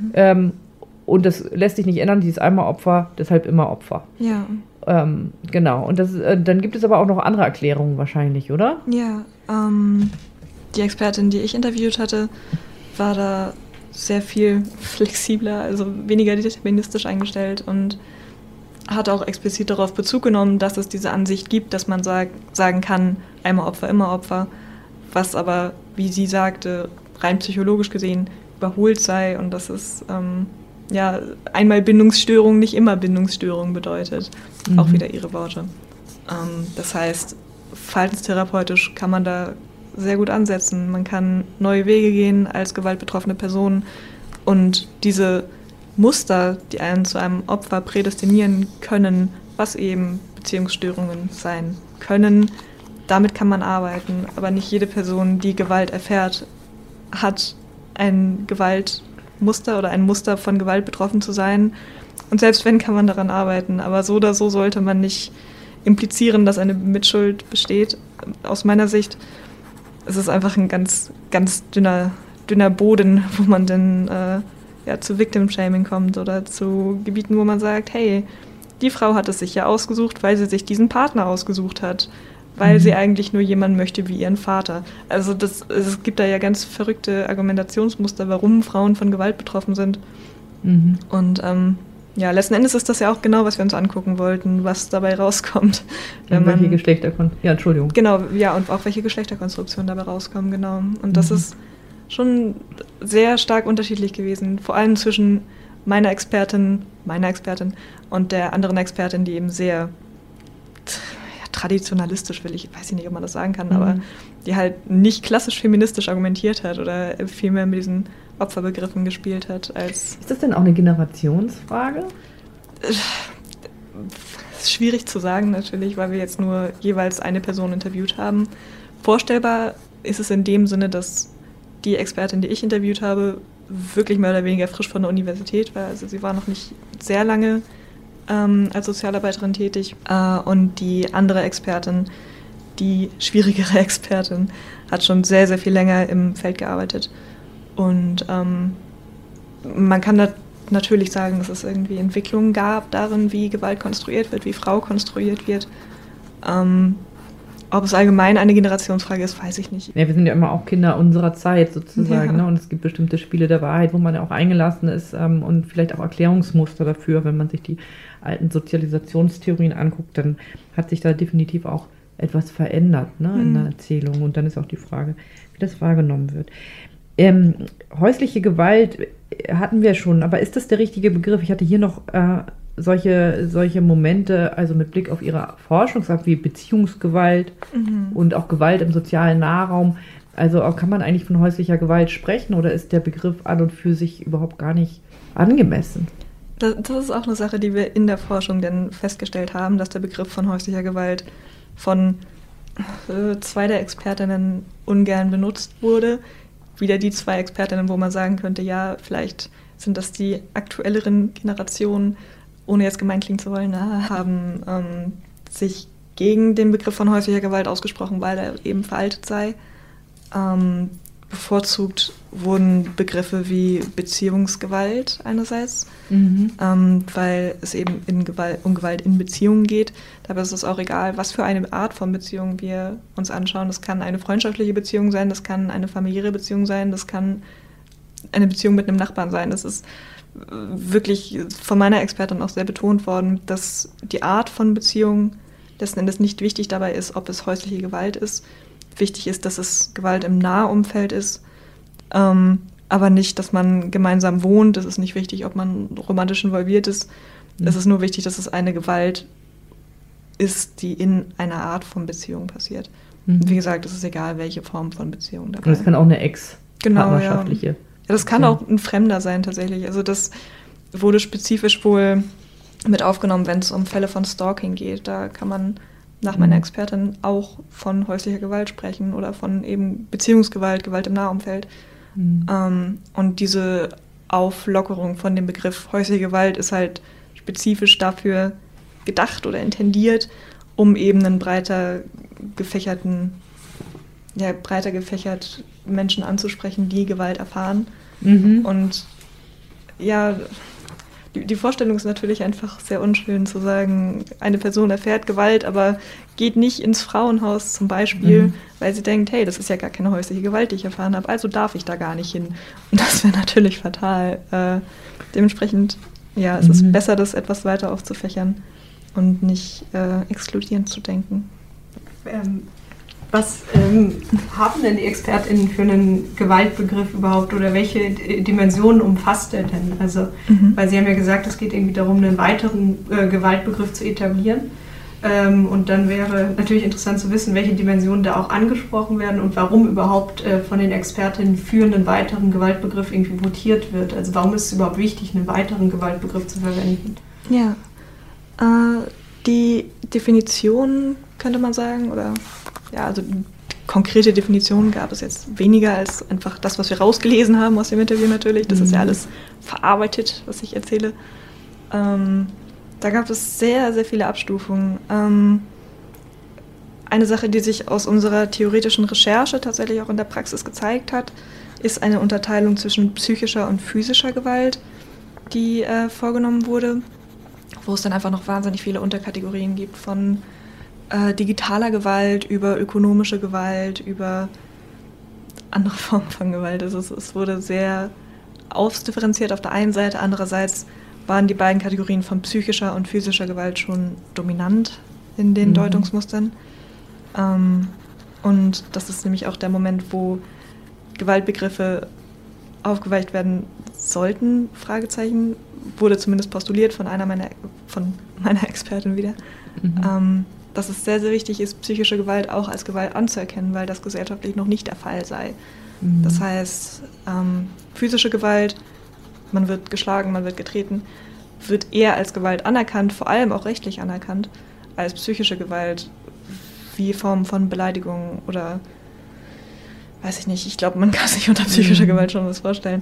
Und das lässt sich nicht ändern, sie ist einmal Opfer, deshalb immer Opfer. Ja. Genau, und dann gibt es aber auch noch andere Erklärungen wahrscheinlich, oder? Ja, die Expertin, die ich interviewt hatte, war da sehr viel flexibler, also weniger deterministisch eingestellt und hat auch explizit darauf Bezug genommen, dass es diese Ansicht gibt, dass man sagen kann, einmal Opfer, immer Opfer, was aber, wie sie sagte, rein psychologisch gesehen überholt sei und dass es einmal Bindungsstörung nicht immer Bindungsstörung bedeutet. Auch wieder ihre Worte. Das heißt, verhaltenstherapeutisch kann man da sehr gut ansetzen. Man kann neue Wege gehen als gewaltbetroffene Person und diese Muster, die einen zu einem Opfer prädestinieren können, was eben Beziehungsstörungen sein können. Damit kann man arbeiten, aber nicht jede Person, die Gewalt erfährt, hat ein Gewaltmuster oder ein Muster von Gewalt betroffen zu sein. Und selbst wenn, kann man daran arbeiten. Aber so oder so sollte man nicht implizieren, dass eine Mitschuld besteht. Aus meiner Sicht ist es einfach ein ganz, ganz dünner Boden, wo man dann zu Victim-Shaming kommt oder zu Gebieten, wo man sagt, hey, die Frau hat es sich ja ausgesucht, weil sie sich diesen Partner ausgesucht hat, weil sie eigentlich nur jemanden möchte wie ihren Vater. Also es gibt da ja ganz verrückte Argumentationsmuster, warum Frauen von Gewalt betroffen sind. Und letzten Endes ist das ja auch genau, was wir uns angucken wollten, was dabei rauskommt. Und welche Geschlechterkonstruktion. Ja, Entschuldigung. Genau, ja, und auch welche Geschlechterkonstruktionen dabei rauskommen, genau. Und das ist schon sehr stark unterschiedlich gewesen, vor allem zwischen meiner Expertin und der anderen Expertin, die eben sehr traditionalistisch, weiß ich nicht, ob man das sagen kann, aber die halt nicht klassisch feministisch argumentiert hat oder vielmehr mit diesen Opferbegriffen gespielt hat. Ist das denn auch eine Generationsfrage? Ist schwierig zu sagen natürlich, weil wir jetzt nur jeweils eine Person interviewt haben. Vorstellbar ist es in dem Sinne, dass die Expertin, die ich interviewt habe, wirklich mehr oder weniger frisch von der Universität war. Also sie war noch nicht sehr lange als Sozialarbeiterin tätig. Und die andere Expertin, die schwierigere Expertin, hat schon sehr, sehr viel länger im Feld gearbeitet. Und man kann da natürlich sagen, dass es irgendwie Entwicklungen gab darin, wie Gewalt konstruiert wird, wie Frau konstruiert wird. Ob es allgemein eine Generationsfrage ist, weiß ich nicht. Ja, wir sind ja immer auch Kinder unserer Zeit sozusagen. Ja. Ne? Und es gibt bestimmte Spiele der Wahrheit, wo man ja auch eingelassen ist und vielleicht auch Erklärungsmuster dafür. Wenn man sich die alten Sozialisationstheorien anguckt, dann hat sich da definitiv auch etwas verändert, ne, in der Erzählung. Und dann ist auch die Frage, wie das wahrgenommen wird. Häusliche Gewalt hatten wir schon, aber ist das der richtige Begriff? Ich hatte hier noch solche Momente, also mit Blick auf Ihre Forschungsarbeit wie Beziehungsgewalt und auch Gewalt im sozialen Nahraum. Also kann man eigentlich von häuslicher Gewalt sprechen oder ist der Begriff an und für sich überhaupt gar nicht angemessen? Das ist auch eine Sache, die wir in der Forschung dann festgestellt haben, dass der Begriff von häuslicher Gewalt von 2 der Expertinnen ungern benutzt wurde. Wieder die 2 Expertinnen, wo man sagen könnte, ja, vielleicht sind das die aktuelleren Generationen, ohne jetzt gemein klingen zu wollen, haben sich gegen den Begriff von häuslicher Gewalt ausgesprochen, weil er eben veraltet sei. Bevorzugt wurden Begriffe wie Beziehungsgewalt einerseits, weil es eben um Gewalt in Beziehungen geht. Dabei ist es auch egal, was für eine Art von Beziehung wir uns anschauen. Das kann eine freundschaftliche Beziehung sein, das kann eine familiäre Beziehung sein, das kann eine Beziehung mit einem Nachbarn sein. Das ist wirklich von meiner Expertin auch sehr betont worden, dass die Art von Beziehung letzten Endes nicht wichtig dabei ist, ob es häusliche Gewalt ist. Wichtig ist, dass es Gewalt im Nahumfeld ist, aber nicht, dass man gemeinsam wohnt. Es ist nicht wichtig, ob man romantisch involviert ist. Es ist nur wichtig, dass es eine Gewalt ist, die in einer Art von Beziehung passiert. Wie gesagt, es ist egal, welche Form von Beziehung dabei. Und das kann auch eine Ja, ex-partnerschaftliche. das kann auch ein Fremder sein tatsächlich. Also das wurde spezifisch wohl mit aufgenommen, wenn es um Fälle von Stalking geht. Da kann man nach meiner Expertin auch von häuslicher Gewalt sprechen oder von eben Beziehungsgewalt, Gewalt im Nahumfeld. Und diese Auflockerung von dem Begriff häusliche Gewalt ist halt spezifisch dafür gedacht oder intendiert, um eben einen breiter gefächert Menschen anzusprechen, die Gewalt erfahren. Und ja, die Vorstellung ist natürlich einfach sehr unschön zu sagen, eine Person erfährt Gewalt, aber geht nicht ins Frauenhaus zum Beispiel, weil sie denkt, hey, das ist ja gar keine häusliche Gewalt, die ich erfahren habe, also darf ich da gar nicht hin. Und das wäre natürlich fatal. Dementsprechend, ja, es ist besser, das etwas weiter aufzufächern und nicht exkludierend zu denken. Was haben denn die ExpertInnen für einen Gewaltbegriff überhaupt oder welche Dimensionen umfasst er denn? Also, weil Sie haben ja gesagt, es geht irgendwie darum, einen weiteren Gewaltbegriff zu etablieren. Und dann wäre natürlich interessant zu wissen, welche Dimensionen da auch angesprochen werden und warum überhaupt von den ExpertInnen für einen weiteren Gewaltbegriff irgendwie votiert wird. Also warum ist es überhaupt wichtig, einen weiteren Gewaltbegriff zu verwenden? Ja, die Definition könnte man sagen, oder ja, also konkrete Definitionen gab es jetzt weniger als einfach das, was wir rausgelesen haben aus dem Interview natürlich. Das ist ja alles verarbeitet, was ich erzähle. Da gab es sehr, sehr viele Abstufungen. Eine Sache, die sich aus unserer theoretischen Recherche tatsächlich auch in der Praxis gezeigt hat, ist eine Unterteilung zwischen psychischer und physischer Gewalt, die vorgenommen wurde, wo es dann einfach noch wahnsinnig viele Unterkategorien gibt von digitaler Gewalt über ökonomische Gewalt, über andere Formen von Gewalt. Also es wurde sehr ausdifferenziert auf der einen Seite, andererseits waren die beiden Kategorien von psychischer und physischer Gewalt schon dominant in den Deutungsmustern. Und das ist nämlich auch der Moment, wo Gewaltbegriffe aufgeweicht werden sollten, Fragezeichen, wurde zumindest postuliert von meiner Expertin wieder, dass es sehr, sehr wichtig ist, psychische Gewalt auch als Gewalt anzuerkennen, weil das gesellschaftlich noch nicht der Fall sei. Das heißt, physische Gewalt, man wird geschlagen, man wird getreten, wird eher als Gewalt anerkannt, vor allem auch rechtlich anerkannt, als psychische Gewalt, wie Formen von Beleidigung oder, weiß ich nicht, ich glaube, man kann sich unter psychischer Gewalt schon was vorstellen.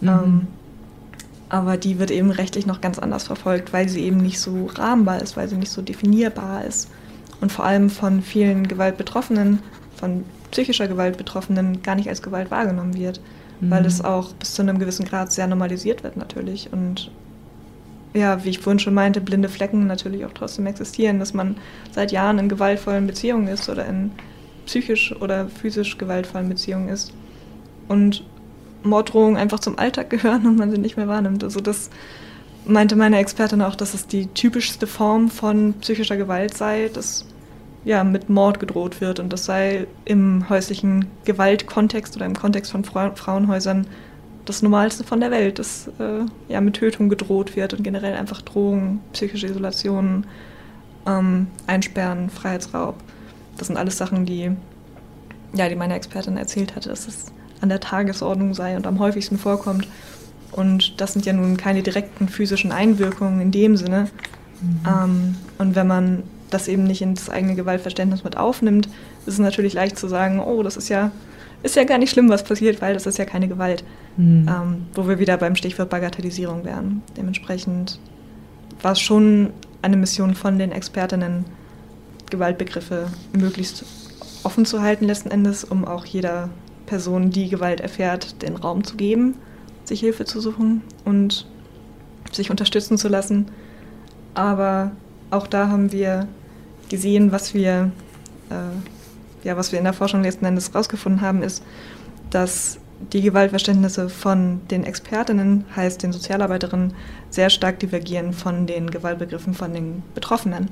Aber die wird eben rechtlich noch ganz anders verfolgt, weil sie eben nicht so rahmbar ist, weil sie nicht so definierbar ist. Und vor allem von vielen Gewaltbetroffenen, von psychischer Gewalt Betroffenen gar nicht als Gewalt wahrgenommen wird. weil es auch bis zu einem gewissen Grad sehr normalisiert wird natürlich. Und ja, wie ich vorhin schon meinte, blinde Flecken natürlich auch trotzdem existieren, dass man seit Jahren in gewaltvollen Beziehungen ist oder in psychisch oder physisch gewaltvollen Beziehungen ist und Morddrohungen einfach zum Alltag gehören und man sie nicht mehr wahrnimmt. Also das meinte meine Expertin auch, dass es die typischste Form von psychischer Gewalt sei, dass ja mit Mord gedroht wird und das sei im häuslichen Gewaltkontext oder im Kontext von Frauenhäusern das Normalste von der Welt, dass ja mit Tötung gedroht wird und generell einfach Drohungen, psychische Isolation, Einsperren, Freiheitsraub. Das sind alles Sachen, die meine Expertin erzählt hatte, dass es an der Tagesordnung sei und am häufigsten vorkommt. Und das sind ja nun keine direkten physischen Einwirkungen in dem Sinne. Und wenn man das eben nicht ins eigene Gewaltverständnis mit aufnimmt, ist es natürlich leicht zu sagen, oh, das ist ja gar nicht schlimm, was passiert, weil das ist ja keine Gewalt. Wo wir wieder beim Stichwort Bagatellisierung wären. Dementsprechend war es schon eine Mission von den Expertinnen, Gewaltbegriffe möglichst offen zu halten letzten Endes, um auch jeder Person, die Gewalt erfährt, den Raum zu geben, sich Hilfe zu suchen und sich unterstützen zu lassen. Aber auch da haben wir gesehen, was wir in der Forschung letzten Endes rausgefunden haben, ist, dass die Gewaltverständnisse von den Expertinnen, heißt den Sozialarbeiterinnen, sehr stark divergieren von den Gewaltbegriffen von den Betroffenen.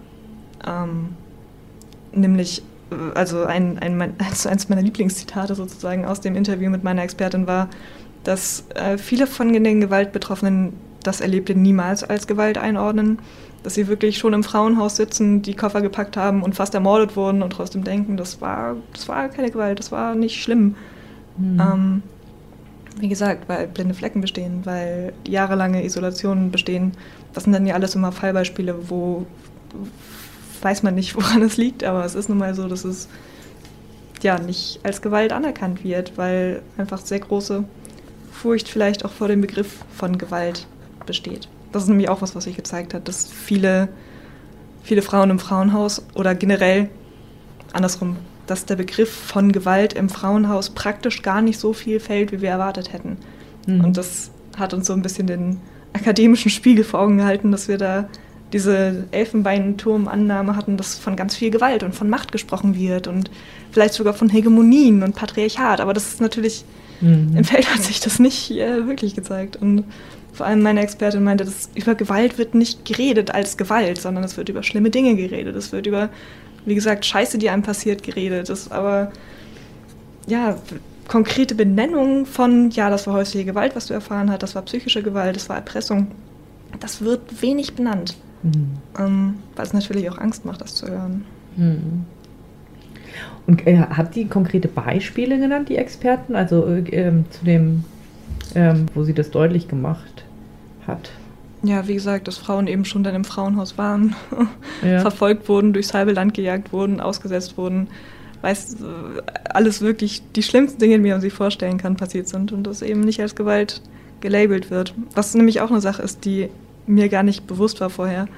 Nämlich, also eins meiner Lieblingszitate sozusagen aus dem Interview mit meiner Expertin war, dass viele von den Gewaltbetroffenen das Erlebte niemals als Gewalt einordnen, dass sie wirklich schon im Frauenhaus sitzen, die Koffer gepackt haben und fast ermordet wurden und trotzdem denken, das war keine Gewalt, das war nicht schlimm. Wie gesagt, weil blinde Flecken bestehen, weil jahrelange Isolationen bestehen. Das sind dann ja alles immer Fallbeispiele, wo weiß man nicht, woran es liegt, aber es ist nun mal so, dass es ja nicht als Gewalt anerkannt wird, weil einfach sehr große Furcht vielleicht auch vor dem Begriff von Gewalt besteht. Das ist nämlich auch was sich gezeigt hat, dass viele Frauen im Frauenhaus oder generell andersrum, dass der Begriff von Gewalt im Frauenhaus praktisch gar nicht so viel fällt, wie wir erwartet hätten. Und das hat uns so ein bisschen den akademischen Spiegel vor Augen gehalten, dass wir da diese Elfenbeinturm-Annahme hatten, dass von ganz viel Gewalt und von Macht gesprochen wird und vielleicht sogar von Hegemonien und Patriarchat. Aber das ist natürlich, im Feld hat sich das nicht wirklich gezeigt. Und vor allem meine Expertin meinte, dass über Gewalt wird nicht geredet als Gewalt, sondern es wird über schlimme Dinge geredet. Es wird über, wie gesagt, Scheiße, die einem passiert, geredet. Das ist aber, ja, konkrete Benennungen von, ja, das war häusliche Gewalt, was du erfahren hast, das war psychische Gewalt, das war Erpressung. Das wird wenig benannt. Weil es natürlich auch Angst macht, das zu hören. Und hat die konkrete Beispiele genannt, die Experten, also zu dem, wo sie das deutlich gemacht hat? Ja, wie gesagt, dass Frauen eben schon dann im Frauenhaus waren, verfolgt wurden, durchs halbe Land gejagt wurden, ausgesetzt wurden, alles wirklich die schlimmsten Dinge, die man sich vorstellen kann, passiert sind und das eben nicht als Gewalt gelabelt wird. Was nämlich auch eine Sache ist, die mir gar nicht bewusst war vorher.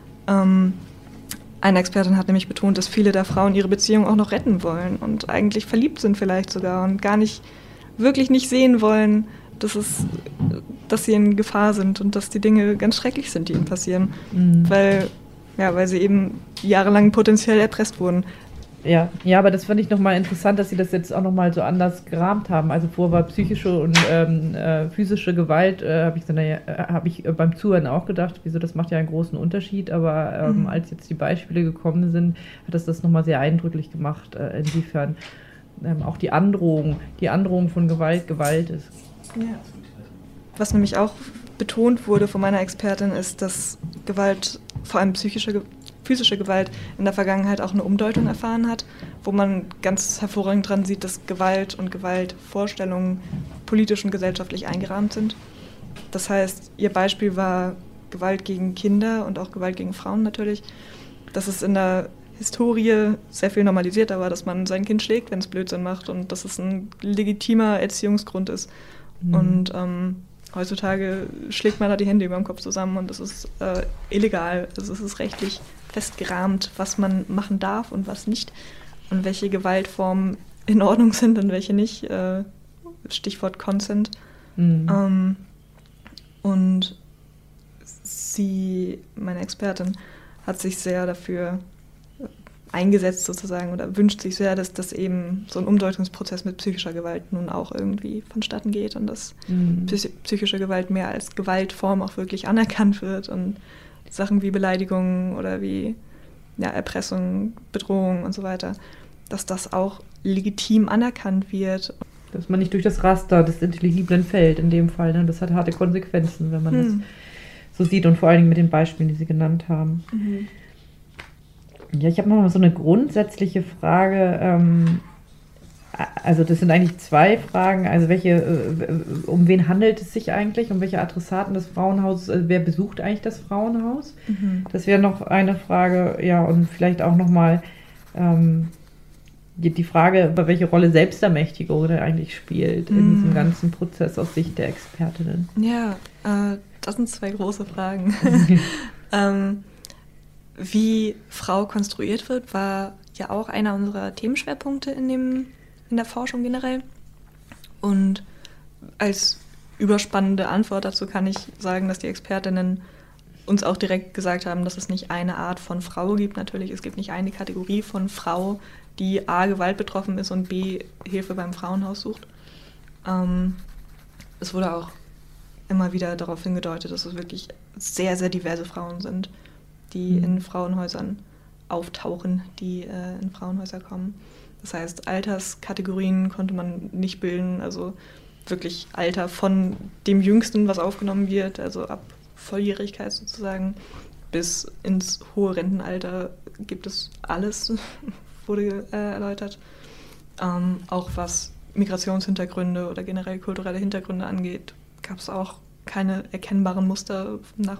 Eine Expertin hat nämlich betont, dass viele der Frauen ihre Beziehung auch noch retten wollen und eigentlich verliebt sind vielleicht sogar und gar nicht, wirklich nicht sehen wollen, dass sie in Gefahr sind und dass die Dinge ganz schrecklich sind, die ihnen passieren, weil sie eben jahrelang potenziell erpresst wurden. Ja, aber das fand ich nochmal interessant, dass Sie das jetzt auch nochmal so anders gerahmt haben. Also vorher war psychische und physische Gewalt, habe ich beim Zuhören auch gedacht, wieso, das macht ja einen großen Unterschied, aber als jetzt die Beispiele gekommen sind, hat das nochmal sehr eindrücklich gemacht, inwiefern auch die Androhung von Gewalt ist. Ja. Was nämlich auch betont wurde von meiner Expertin, ist, dass Gewalt, vor allem physische Gewalt, in der Vergangenheit auch eine Umdeutung erfahren hat, wo man ganz hervorragend dran sieht, dass Gewalt und Gewaltvorstellungen politisch und gesellschaftlich eingerahmt sind. Das heißt, ihr Beispiel war Gewalt gegen Kinder und auch Gewalt gegen Frauen natürlich, dass es in der Historie sehr viel normalisierter war, dass man sein Kind schlägt, wenn es Blödsinn macht und dass es ein legitimer Erziehungsgrund ist. Und heutzutage schlägt man da die Hände über dem Kopf zusammen und das ist illegal. Also es ist rechtlich festgerahmt, was man machen darf und was nicht und welche Gewaltformen in Ordnung sind und welche nicht. Stichwort Consent. Und sie, meine Expertin, hat sich sehr dafür eingesetzt sozusagen oder wünscht sich sehr, dass eben so ein Umdeutungsprozess mit psychischer Gewalt nun auch irgendwie vonstatten geht und dass psychische Gewalt mehr als Gewaltform auch wirklich anerkannt wird und Sachen wie Beleidigungen oder wie Erpressung, Bedrohung und so weiter, dass das auch legitim anerkannt wird. Dass man nicht durch das Raster des Intelligiblen fällt in dem Fall. Ne? Das hat harte Konsequenzen, wenn man das so sieht und vor allen Dingen mit den Beispielen, die Sie genannt haben. Ja, ich habe noch mal so eine grundsätzliche Frage. Also das sind eigentlich zwei Fragen. Also um wen handelt es sich eigentlich? Um welche Adressaten des Frauenhauses? Also wer besucht eigentlich das Frauenhaus? Das wäre noch eine Frage. Ja, und vielleicht auch noch mal die Frage, welche Rolle Selbstermächtigung eigentlich spielt in diesem ganzen Prozess aus Sicht der Expertinnen. Ja, das sind zwei große Fragen. Wie Frau konstruiert wird, war ja auch einer unserer Themenschwerpunkte in der Forschung generell. Und als überspannende Antwort dazu kann ich sagen, dass die Expertinnen uns auch direkt gesagt haben, dass es nicht eine Art von Frau gibt. Natürlich, es gibt nicht eine Kategorie von Frau, die A, Gewalt betroffen ist und B, Hilfe beim Frauenhaus sucht. Es wurde auch immer wieder darauf hingedeutet, dass es wirklich sehr, sehr diverse Frauen sind, die in Frauenhäusern auftauchen, die in Frauenhäuser kommen. Das heißt, Alterskategorien konnte man nicht bilden, also wirklich Alter von dem Jüngsten, was aufgenommen wird, also ab Volljährigkeit sozusagen, bis ins hohe Rentenalter gibt es alles, wurde erläutert. Auch was Migrationshintergründe oder generell kulturelle Hintergründe angeht, gab es auch keine erkennbaren Muster nach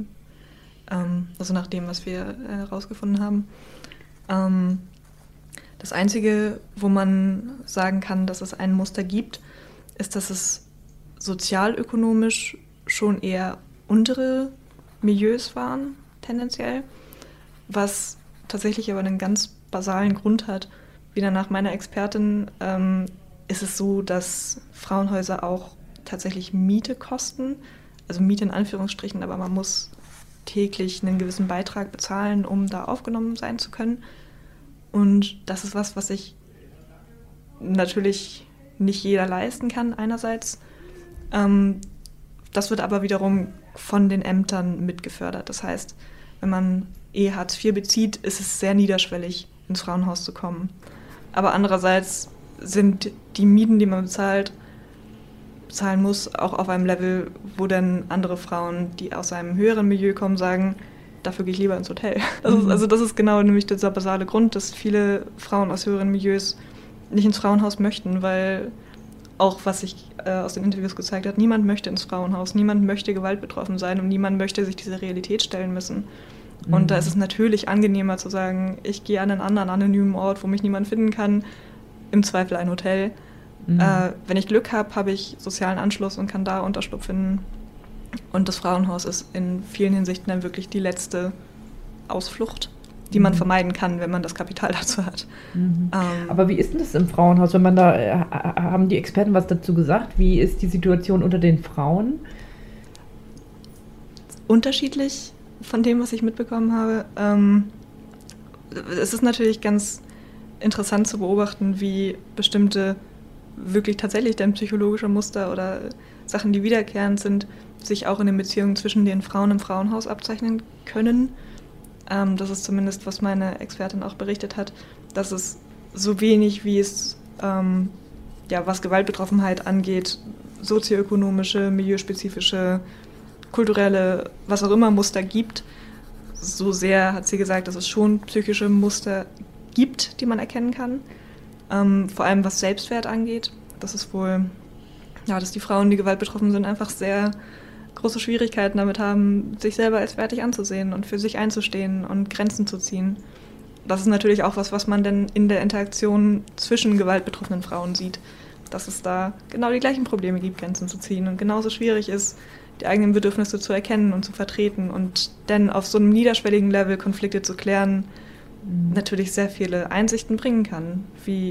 dem, was wir herausgefunden haben. Das Einzige, wo man sagen kann, dass es ein Muster gibt, ist, dass es sozialökonomisch schon eher untere Milieus waren, tendenziell, was tatsächlich aber einen ganz basalen Grund hat. Wieder nach meiner Expertin ist es so, dass Frauenhäuser auch tatsächlich Miete kosten, also Miete in Anführungsstrichen, aber man muss täglich einen gewissen Beitrag bezahlen, um da aufgenommen sein zu können. Und das ist was sich natürlich nicht jeder leisten kann einerseits. Das wird aber wiederum von den Ämtern mitgefördert. Das heißt, wenn man Hartz IV bezieht, ist es sehr niederschwellig, ins Frauenhaus zu kommen. Aber andererseits sind die Mieten, die man bezahlen muss, auch auf einem Level, wo dann andere Frauen, die aus einem höheren Milieu kommen, sagen, dafür gehe ich lieber ins Hotel. Das ist genau nämlich dieser basale Grund, dass viele Frauen aus höheren Milieus nicht ins Frauenhaus möchten, weil auch, was sich aus den Interviews gezeigt hat, niemand möchte ins Frauenhaus, niemand möchte gewaltbetroffen sein und niemand möchte sich dieser Realität stellen müssen. Und da ist es natürlich angenehmer zu sagen, ich gehe an einen anderen anonymen Ort, wo mich niemand finden kann, im Zweifel ein Hotel. Wenn ich Glück habe, habe ich sozialen Anschluss und kann da Unterschlupf finden. Und das Frauenhaus ist in vielen Hinsichten dann wirklich die letzte Ausflucht, die man vermeiden kann, wenn man das Kapital dazu hat. Aber wie ist denn das im Frauenhaus? Wenn man da, haben die Experten was dazu gesagt? Wie ist die Situation unter den Frauen? Unterschiedlich von dem, was ich mitbekommen habe. Es ist natürlich ganz interessant zu beobachten, wie bestimmte wirklich tatsächlich dann psychologische Muster oder Sachen, die wiederkehrend sind, sich auch in den Beziehungen zwischen den Frauen im Frauenhaus abzeichnen können. Das ist zumindest, was meine Expertin auch berichtet hat, dass es so wenig, wie es, was Gewaltbetroffenheit angeht, sozioökonomische, milieuspezifische, kulturelle, was auch immer Muster gibt. So sehr hat sie gesagt, dass es schon psychische Muster gibt, die man erkennen kann. Vor allem was Selbstwert angeht. Das ist wohl, dass die Frauen, die gewaltbetroffen sind, einfach sehr große Schwierigkeiten damit haben, sich selber als wertig anzusehen und für sich einzustehen und Grenzen zu ziehen. Das ist natürlich auch was man dann in der Interaktion zwischen gewaltbetroffenen Frauen sieht, dass es da genau die gleichen Probleme gibt, Grenzen zu ziehen und genauso schwierig ist, die eigenen Bedürfnisse zu erkennen und zu vertreten und dann auf so einem niederschwelligen Level Konflikte zu klären, natürlich sehr viele Einsichten bringen kann, wie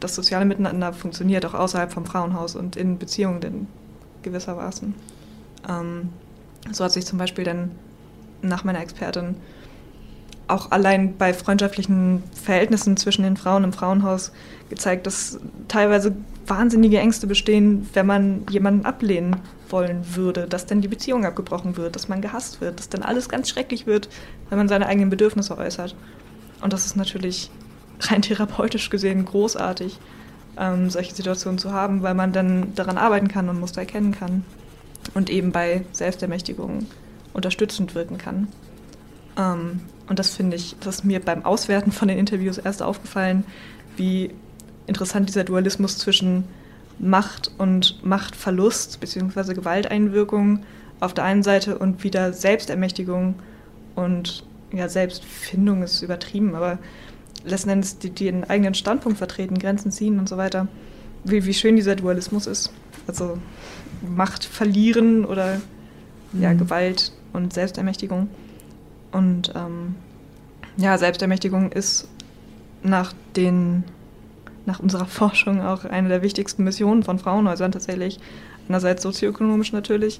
das soziale Miteinander funktioniert, auch außerhalb vom Frauenhaus und in Beziehungen in gewissermaßen. So hat sich zum Beispiel dann nach meiner Expertin auch allein bei freundschaftlichen Verhältnissen zwischen den Frauen im Frauenhaus gezeigt, dass teilweise wahnsinnige Ängste bestehen, wenn man jemanden ablehnen wollen würde, dass dann die Beziehung abgebrochen wird, dass man gehasst wird, dass dann alles ganz schrecklich wird, wenn man seine eigenen Bedürfnisse äußert. Und das ist natürlich rein therapeutisch gesehen großartig, solche Situationen zu haben, weil man dann daran arbeiten kann und Muster erkennen kann und eben bei Selbstermächtigung unterstützend wirken kann. Und das finde ich, das ist mir beim Auswerten von den Interviews erst aufgefallen, wie interessant dieser Dualismus zwischen Macht und Machtverlust bzw. Gewalteinwirkung auf der einen Seite und wieder Selbstermächtigung und ja, Selbstfindung ist übertrieben, aber letzten Endes die den eigenen Standpunkt vertreten, Grenzen ziehen und so weiter. Wie schön dieser Dualismus ist. Also Macht verlieren oder ja, Gewalt und Selbstermächtigung. Und ja, Selbstermächtigung ist nach unserer Forschung auch eine der wichtigsten Missionen von Frauenhäusern tatsächlich. Einerseits sozioökonomisch natürlich,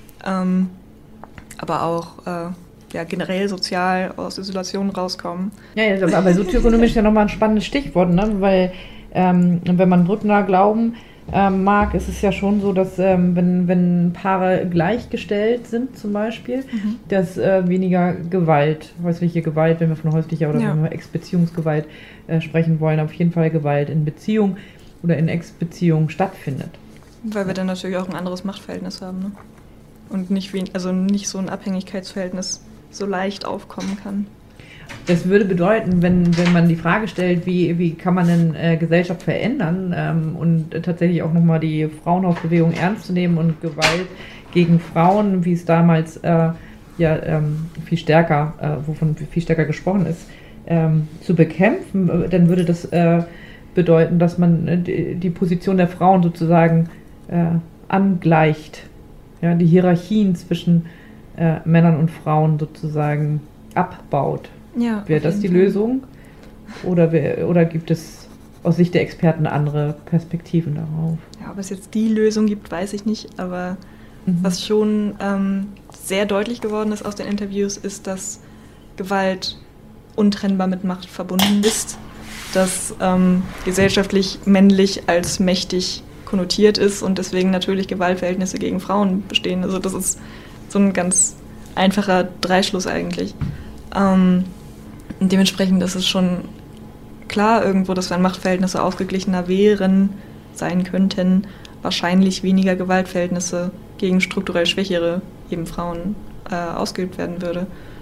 aber auch ja, generell sozial aus Isolation rauskommen. Ja, aber sozioökonomisch ist ja nochmal ein spannendes Stichwort, ne? Weil wenn man Brückner glauben mag, ist es ja schon so, dass wenn Paare gleichgestellt sind zum Beispiel, dass weniger Gewalt, häusliche Gewalt, wenn wir von häuslicher oder wenn wir Ex-Beziehungsgewalt sprechen wollen, auf jeden Fall Gewalt in Beziehung oder in Ex-Beziehung stattfindet. Weil wir dann natürlich auch ein anderes Machtverhältnis haben, ne? Und nicht so ein Abhängigkeitsverhältnis so leicht aufkommen kann. Das würde bedeuten, wenn man die Frage stellt, wie kann man denn Gesellschaft verändern und tatsächlich auch nochmal die Frauenhausbewegung ernst zu nehmen und Gewalt gegen Frauen, wie es damals viel stärker gesprochen ist, zu bekämpfen, dann würde das bedeuten, dass man die Position der Frauen sozusagen angleicht, ja, die Hierarchien zwischen Männern und Frauen sozusagen abbaut. Ja, wäre das die Lösung? Oder gibt es aus Sicht der Experten andere Perspektiven darauf? Ja, ob es jetzt die Lösung gibt, weiß ich nicht. Aber was schon sehr deutlich geworden ist aus den Interviews, ist, dass Gewalt untrennbar mit Macht verbunden ist. Dass gesellschaftlich männlich als mächtig konnotiert ist und deswegen natürlich Gewaltverhältnisse gegen Frauen bestehen. Also das ist so ein ganz einfacher Dreischluss eigentlich. Und dementsprechend ist es schon klar irgendwo, dass wenn Machtverhältnisse ausgeglichener sein könnten, wahrscheinlich weniger Gewaltverhältnisse gegen strukturell schwächere eben Frauen ausgeübt werden würde.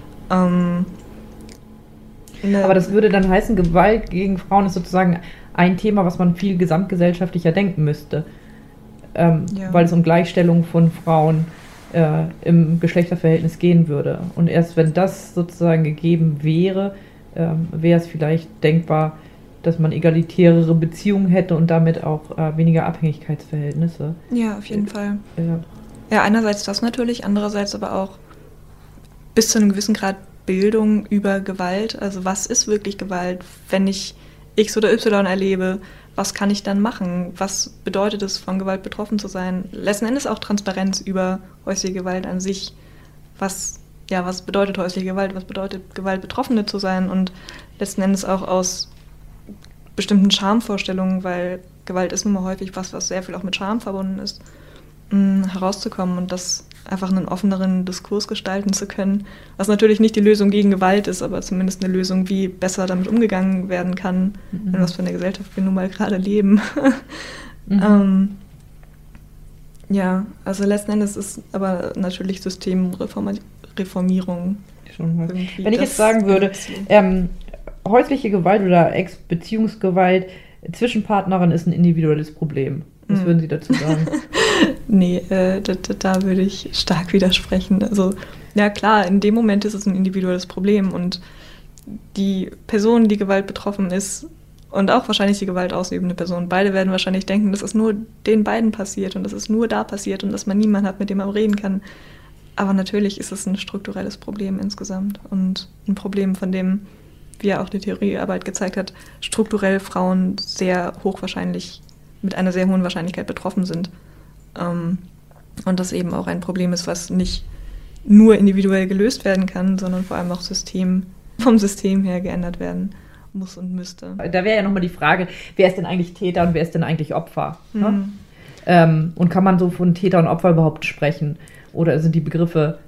Aber das würde dann heißen, Gewalt gegen Frauen ist sozusagen ein Thema, was man viel gesamtgesellschaftlicher denken müsste, weil es um Gleichstellung von Frauen im Geschlechterverhältnis gehen würde. Und erst wenn das sozusagen gegeben wäre, wäre es vielleicht denkbar, dass man egalitärere Beziehungen hätte und damit auch weniger Abhängigkeitsverhältnisse. Ja, auf jeden Fall. Ja, einerseits das natürlich, andererseits aber auch bis zu einem gewissen Grad Bildung über Gewalt. Also was ist wirklich Gewalt, wenn ich X oder Y erlebe? Was kann ich dann machen? Was bedeutet es, von Gewalt betroffen zu sein? Letzten Endes auch Transparenz über häusliche Gewalt an sich. Was bedeutet häusliche Gewalt? Was bedeutet Gewaltbetroffene zu sein? Und letzten Endes auch aus bestimmten Schamvorstellungen, weil Gewalt ist nun mal häufig was sehr viel auch mit Scham verbunden ist, herauszukommen und das einfach einen offeneren Diskurs gestalten zu können, was natürlich nicht die Lösung gegen Gewalt ist, aber zumindest eine Lösung, wie besser damit umgegangen werden kann, in was für einer Gesellschaft wir nun mal gerade leben. Ja, also letzten Endes ist aber natürlich Systemreformierung. Wenn ich jetzt sagen würde, häusliche Gewalt oder Ex-Beziehungsgewalt zwischen Partnerinnen ist ein individuelles Problem. Was würden Sie dazu sagen? Nee, da würde ich stark widersprechen. Also, ja klar, in dem Moment ist es ein individuelles Problem und die Person, die Gewalt betroffen ist und auch wahrscheinlich die Gewalt ausübende Person, beide werden wahrscheinlich denken, dass es nur den beiden passiert und dass es nur da passiert und dass man niemanden hat, mit dem man reden kann. Aber natürlich ist es ein strukturelles Problem insgesamt und ein Problem, von dem wie ja auch die Theoriearbeit gezeigt hat, strukturell Frauen mit einer sehr hohen Wahrscheinlichkeit betroffen sind. Und das eben auch ein Problem ist, was nicht nur individuell gelöst werden kann, sondern vor allem auch vom System her geändert werden muss und müsste. Da wäre ja nochmal die Frage, wer ist denn eigentlich Täter und wer ist denn eigentlich Opfer? Ne? Und kann man so von Täter und Opfer überhaupt sprechen? Oder sind die Begriffe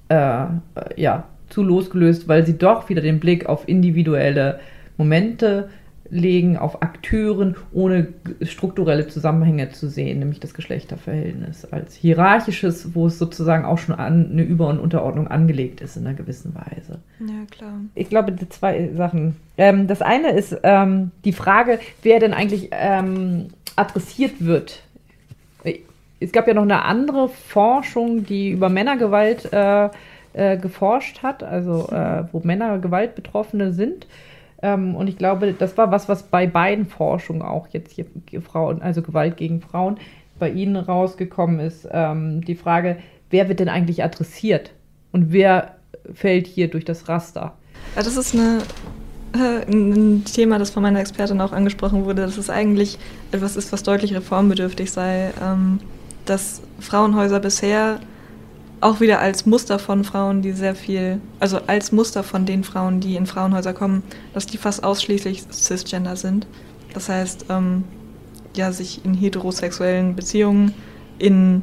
zu losgelöst, weil sie doch wieder den Blick auf individuelle Momente legen, auf Akteuren, ohne strukturelle Zusammenhänge zu sehen, nämlich das Geschlechterverhältnis als hierarchisches, wo es sozusagen auch schon eine Über- und Unterordnung angelegt ist in einer gewissen Weise. Ja, klar. Ich glaube, 2 Sachen. Das eine ist die Frage, wer denn eigentlich adressiert wird. Es gab ja noch eine andere Forschung, die über Männergewalt geforscht hat, also wo Männer Gewaltbetroffene sind. Und ich glaube, das war was bei beiden Forschungen auch jetzt hier Frauen, also Gewalt gegen Frauen, bei Ihnen rausgekommen ist. Die Frage, wer wird denn eigentlich adressiert und wer fällt hier durch das Raster? Ja, das ist ein Thema, das von meiner Expertin auch angesprochen wurde, dass es eigentlich etwas ist, was deutlich reformbedürftig sei, dass Frauenhäuser bisher auch wieder als Muster von Frauen, als Muster von den Frauen, die in Frauenhäuser kommen, dass die fast ausschließlich cisgender sind. Das heißt, sich in heterosexuellen Beziehungen in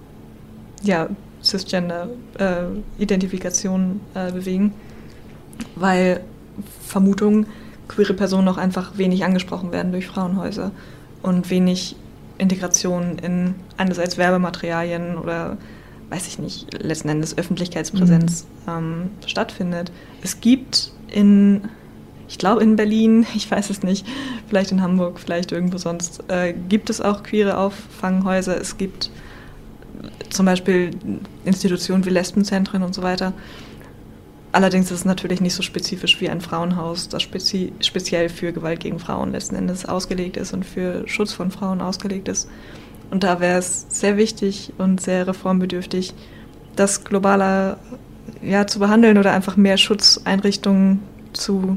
Cisgender-Identifikationen bewegen, weil Vermutungen queere Personen auch einfach wenig angesprochen werden durch Frauenhäuser und wenig Integration in einerseits Werbematerialien oder weiß ich nicht, letzten Endes Öffentlichkeitspräsenz stattfindet. Es gibt ich glaube in Berlin, ich weiß es nicht, vielleicht in Hamburg, vielleicht irgendwo sonst, gibt es auch queere Auffanghäuser. Es gibt zum Beispiel Institutionen wie Lesbenzentren und so weiter. Allerdings ist es natürlich nicht so spezifisch wie ein Frauenhaus, das speziell für Gewalt gegen Frauen letzten Endes ausgelegt ist und für Schutz von Frauen ausgelegt ist. Und da wäre es sehr wichtig und sehr reformbedürftig, das globaler zu behandeln oder einfach mehr Schutzeinrichtungen zu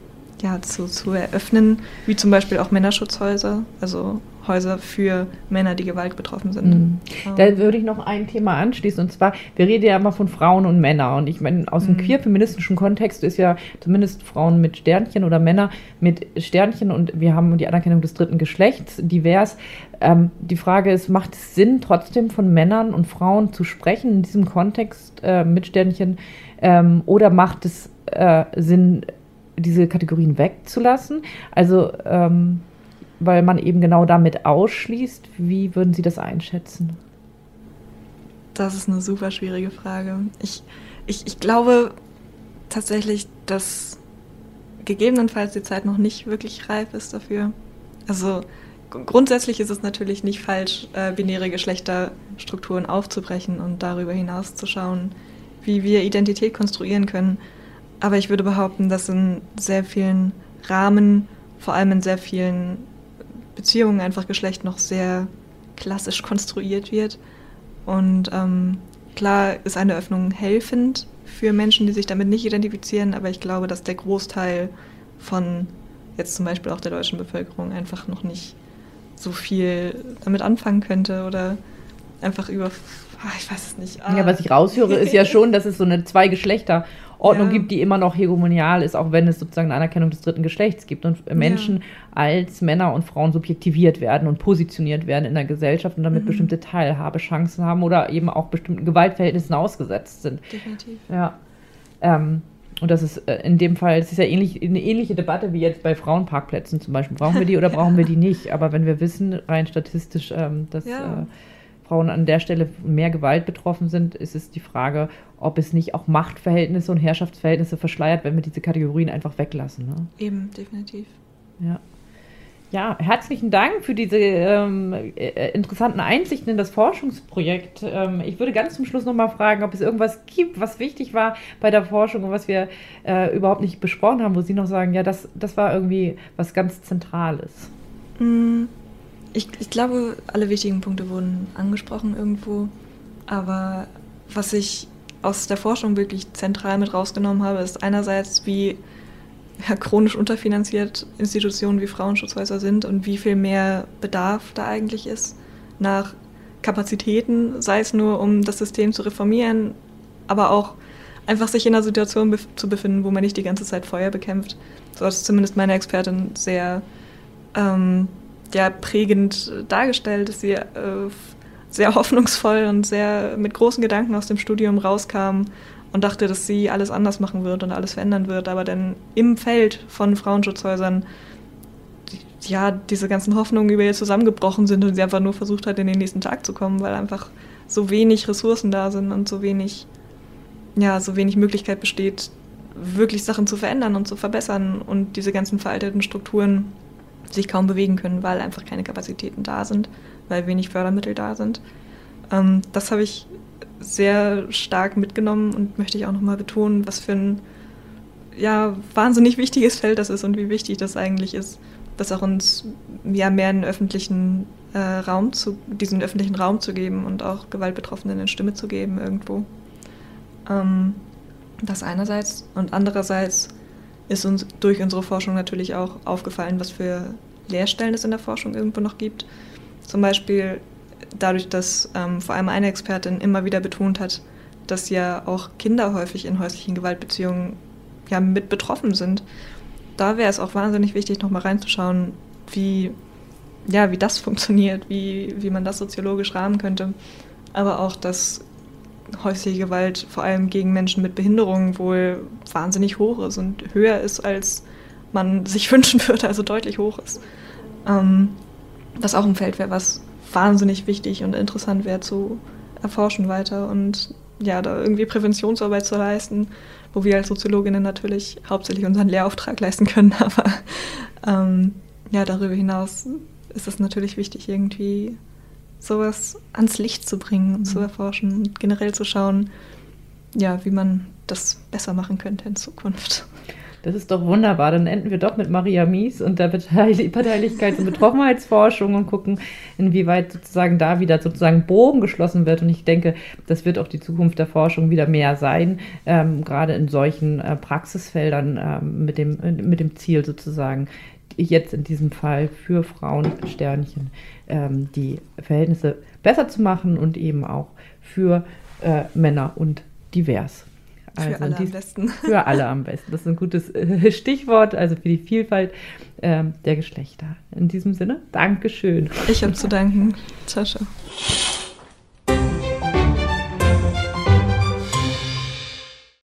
eröffnen, wie zum Beispiel auch Männerschutzhäuser, also Häuser für Männer, die Gewalt betroffen sind. Da würde ich noch ein Thema anschließen, und zwar, wir reden ja immer von Frauen und Männern, und ich meine, aus dem queer-feministischen Kontext ist ja zumindest Frauen mit Sternchen oder Männer mit Sternchen, und wir haben die Anerkennung des 3. Geschlechts, divers. Die Frage ist, macht es Sinn, trotzdem von Männern und Frauen zu sprechen in diesem Kontext mit Sternchen, oder macht es Sinn, diese Kategorien wegzulassen? Also, weil man eben genau damit ausschließt. Wie würden Sie das einschätzen? Das ist eine super schwierige Frage. Ich glaube tatsächlich, dass gegebenenfalls die Zeit noch nicht wirklich reif ist dafür. Also grundsätzlich ist es natürlich nicht falsch, binäre Geschlechterstrukturen aufzubrechen und darüber hinaus zu schauen, wie wir Identität konstruieren können. Aber ich würde behaupten, dass in sehr vielen Rahmen, vor allem in sehr vielen Beziehungen, einfach Geschlecht noch sehr klassisch konstruiert wird. Und klar ist eine Öffnung helfend für Menschen, die sich damit nicht identifizieren, aber ich glaube, dass der Großteil von jetzt zum Beispiel auch der deutschen Bevölkerung einfach noch nicht so viel damit anfangen könnte oder einfach ich weiß es nicht. Ja, was ich raushöre, ist ja schon, dass es so eine Zwei-Geschlechter-Ordnung gibt, die immer noch hegemonial ist, auch wenn es sozusagen eine Anerkennung des 3. Geschlechts gibt und Menschen als Männer und Frauen subjektiviert werden und positioniert werden in der Gesellschaft und damit bestimmte Teilhabechancen haben oder eben auch bestimmten Gewaltverhältnissen ausgesetzt sind. Definitiv. Ja. Und das ist in dem Fall, es ist ja eine ähnliche Debatte wie jetzt bei Frauenparkplätzen zum Beispiel. Brauchen wir die oder brauchen wir die nicht? Aber wenn wir wissen, rein statistisch, dass Frauen an der Stelle mehr Gewalt betroffen sind, ist es die Frage, ob es nicht auch Machtverhältnisse und Herrschaftsverhältnisse verschleiert, wenn wir diese Kategorien einfach weglassen. Ne? Eben, definitiv. Ja, herzlichen Dank für diese interessanten Einsichten in das Forschungsprojekt. Ich würde ganz zum Schluss nochmal fragen, ob es irgendwas gibt, was wichtig war bei der Forschung und was wir überhaupt nicht besprochen haben, wo Sie noch sagen, ja, das war irgendwie was ganz Zentrales. Ich glaube, alle wichtigen Punkte wurden angesprochen irgendwo, aber was ich aus der Forschung wirklich zentral mit rausgenommen habe, ist einerseits, wie chronisch unterfinanziert Institutionen wie Frauenschutzhäuser sind und wie viel mehr Bedarf da eigentlich ist nach Kapazitäten, sei es nur, um das System zu reformieren, aber auch einfach sich in einer Situation zu befinden, wo man nicht die ganze Zeit Feuer bekämpft. So hat es zumindest meine Expertin sehr prägend dargestellt, dass sie sehr hoffnungsvoll und sehr mit großen Gedanken aus dem Studium rauskam und dachte, dass sie alles anders machen wird und alles verändern wird, aber dann im Feld von Frauenschutzhäusern diese ganzen Hoffnungen über ihr zusammengebrochen sind und sie einfach nur versucht hat, in den nächsten Tag zu kommen, weil einfach so wenig Ressourcen da sind und so wenig Möglichkeit besteht, wirklich Sachen zu verändern und zu verbessern und diese ganzen veralteten Strukturen sich kaum bewegen können, weil einfach keine Kapazitäten da sind, weil wenig Fördermittel da sind. Das habe ich sehr stark mitgenommen und möchte ich auch nochmal betonen, was für ein wahnsinnig wichtiges Feld das ist und wie wichtig das eigentlich ist, das auch uns mehr in öffentlichen diesen öffentlichen Raum zu geben und auch Gewaltbetroffenen eine Stimme zu geben irgendwo. Das einerseits. Und andererseits ist uns durch unsere Forschung natürlich auch aufgefallen, was für Leerstellen es in der Forschung irgendwo noch gibt. Zum Beispiel dadurch, dass vor allem eine Expertin immer wieder betont hat, dass ja auch Kinder häufig in häuslichen Gewaltbeziehungen mit betroffen sind. Da wäre es auch wahnsinnig wichtig, nochmal reinzuschauen, wie das funktioniert, wie man das soziologisch rahmen könnte. Aber auch, dass häusliche Gewalt vor allem gegen Menschen mit Behinderungen wohl wahnsinnig hoch ist und höher ist, als man sich wünschen würde, also deutlich hoch ist. Das auch ein Feld wäre, was wahnsinnig wichtig und interessant wäre zu erforschen weiter und da irgendwie Präventionsarbeit zu leisten, wo wir als Soziologinnen natürlich hauptsächlich unseren Lehrauftrag leisten können, aber darüber hinaus ist es natürlich wichtig, irgendwie sowas ans Licht zu bringen und zu erforschen und generell zu schauen, wie man das besser machen könnte in Zukunft. Das ist doch wunderbar. Dann enden wir doch mit Maria Mies und der Parteilichkeits- und Betroffenheitsforschung und gucken, inwieweit sozusagen da wieder sozusagen Bogen geschlossen wird. Und ich denke, das wird auch die Zukunft der Forschung wieder mehr sein, gerade in solchen Praxisfeldern mit dem Ziel sozusagen, jetzt in diesem Fall für Frauensternchen die Verhältnisse besser zu machen und eben auch für Männer und divers. Für alle am besten. Für alle am besten. Das ist ein gutes Stichwort, also für die Vielfalt der Geschlechter. In diesem Sinne, Dankeschön. Ich habe zu danken. Ciao, ciao.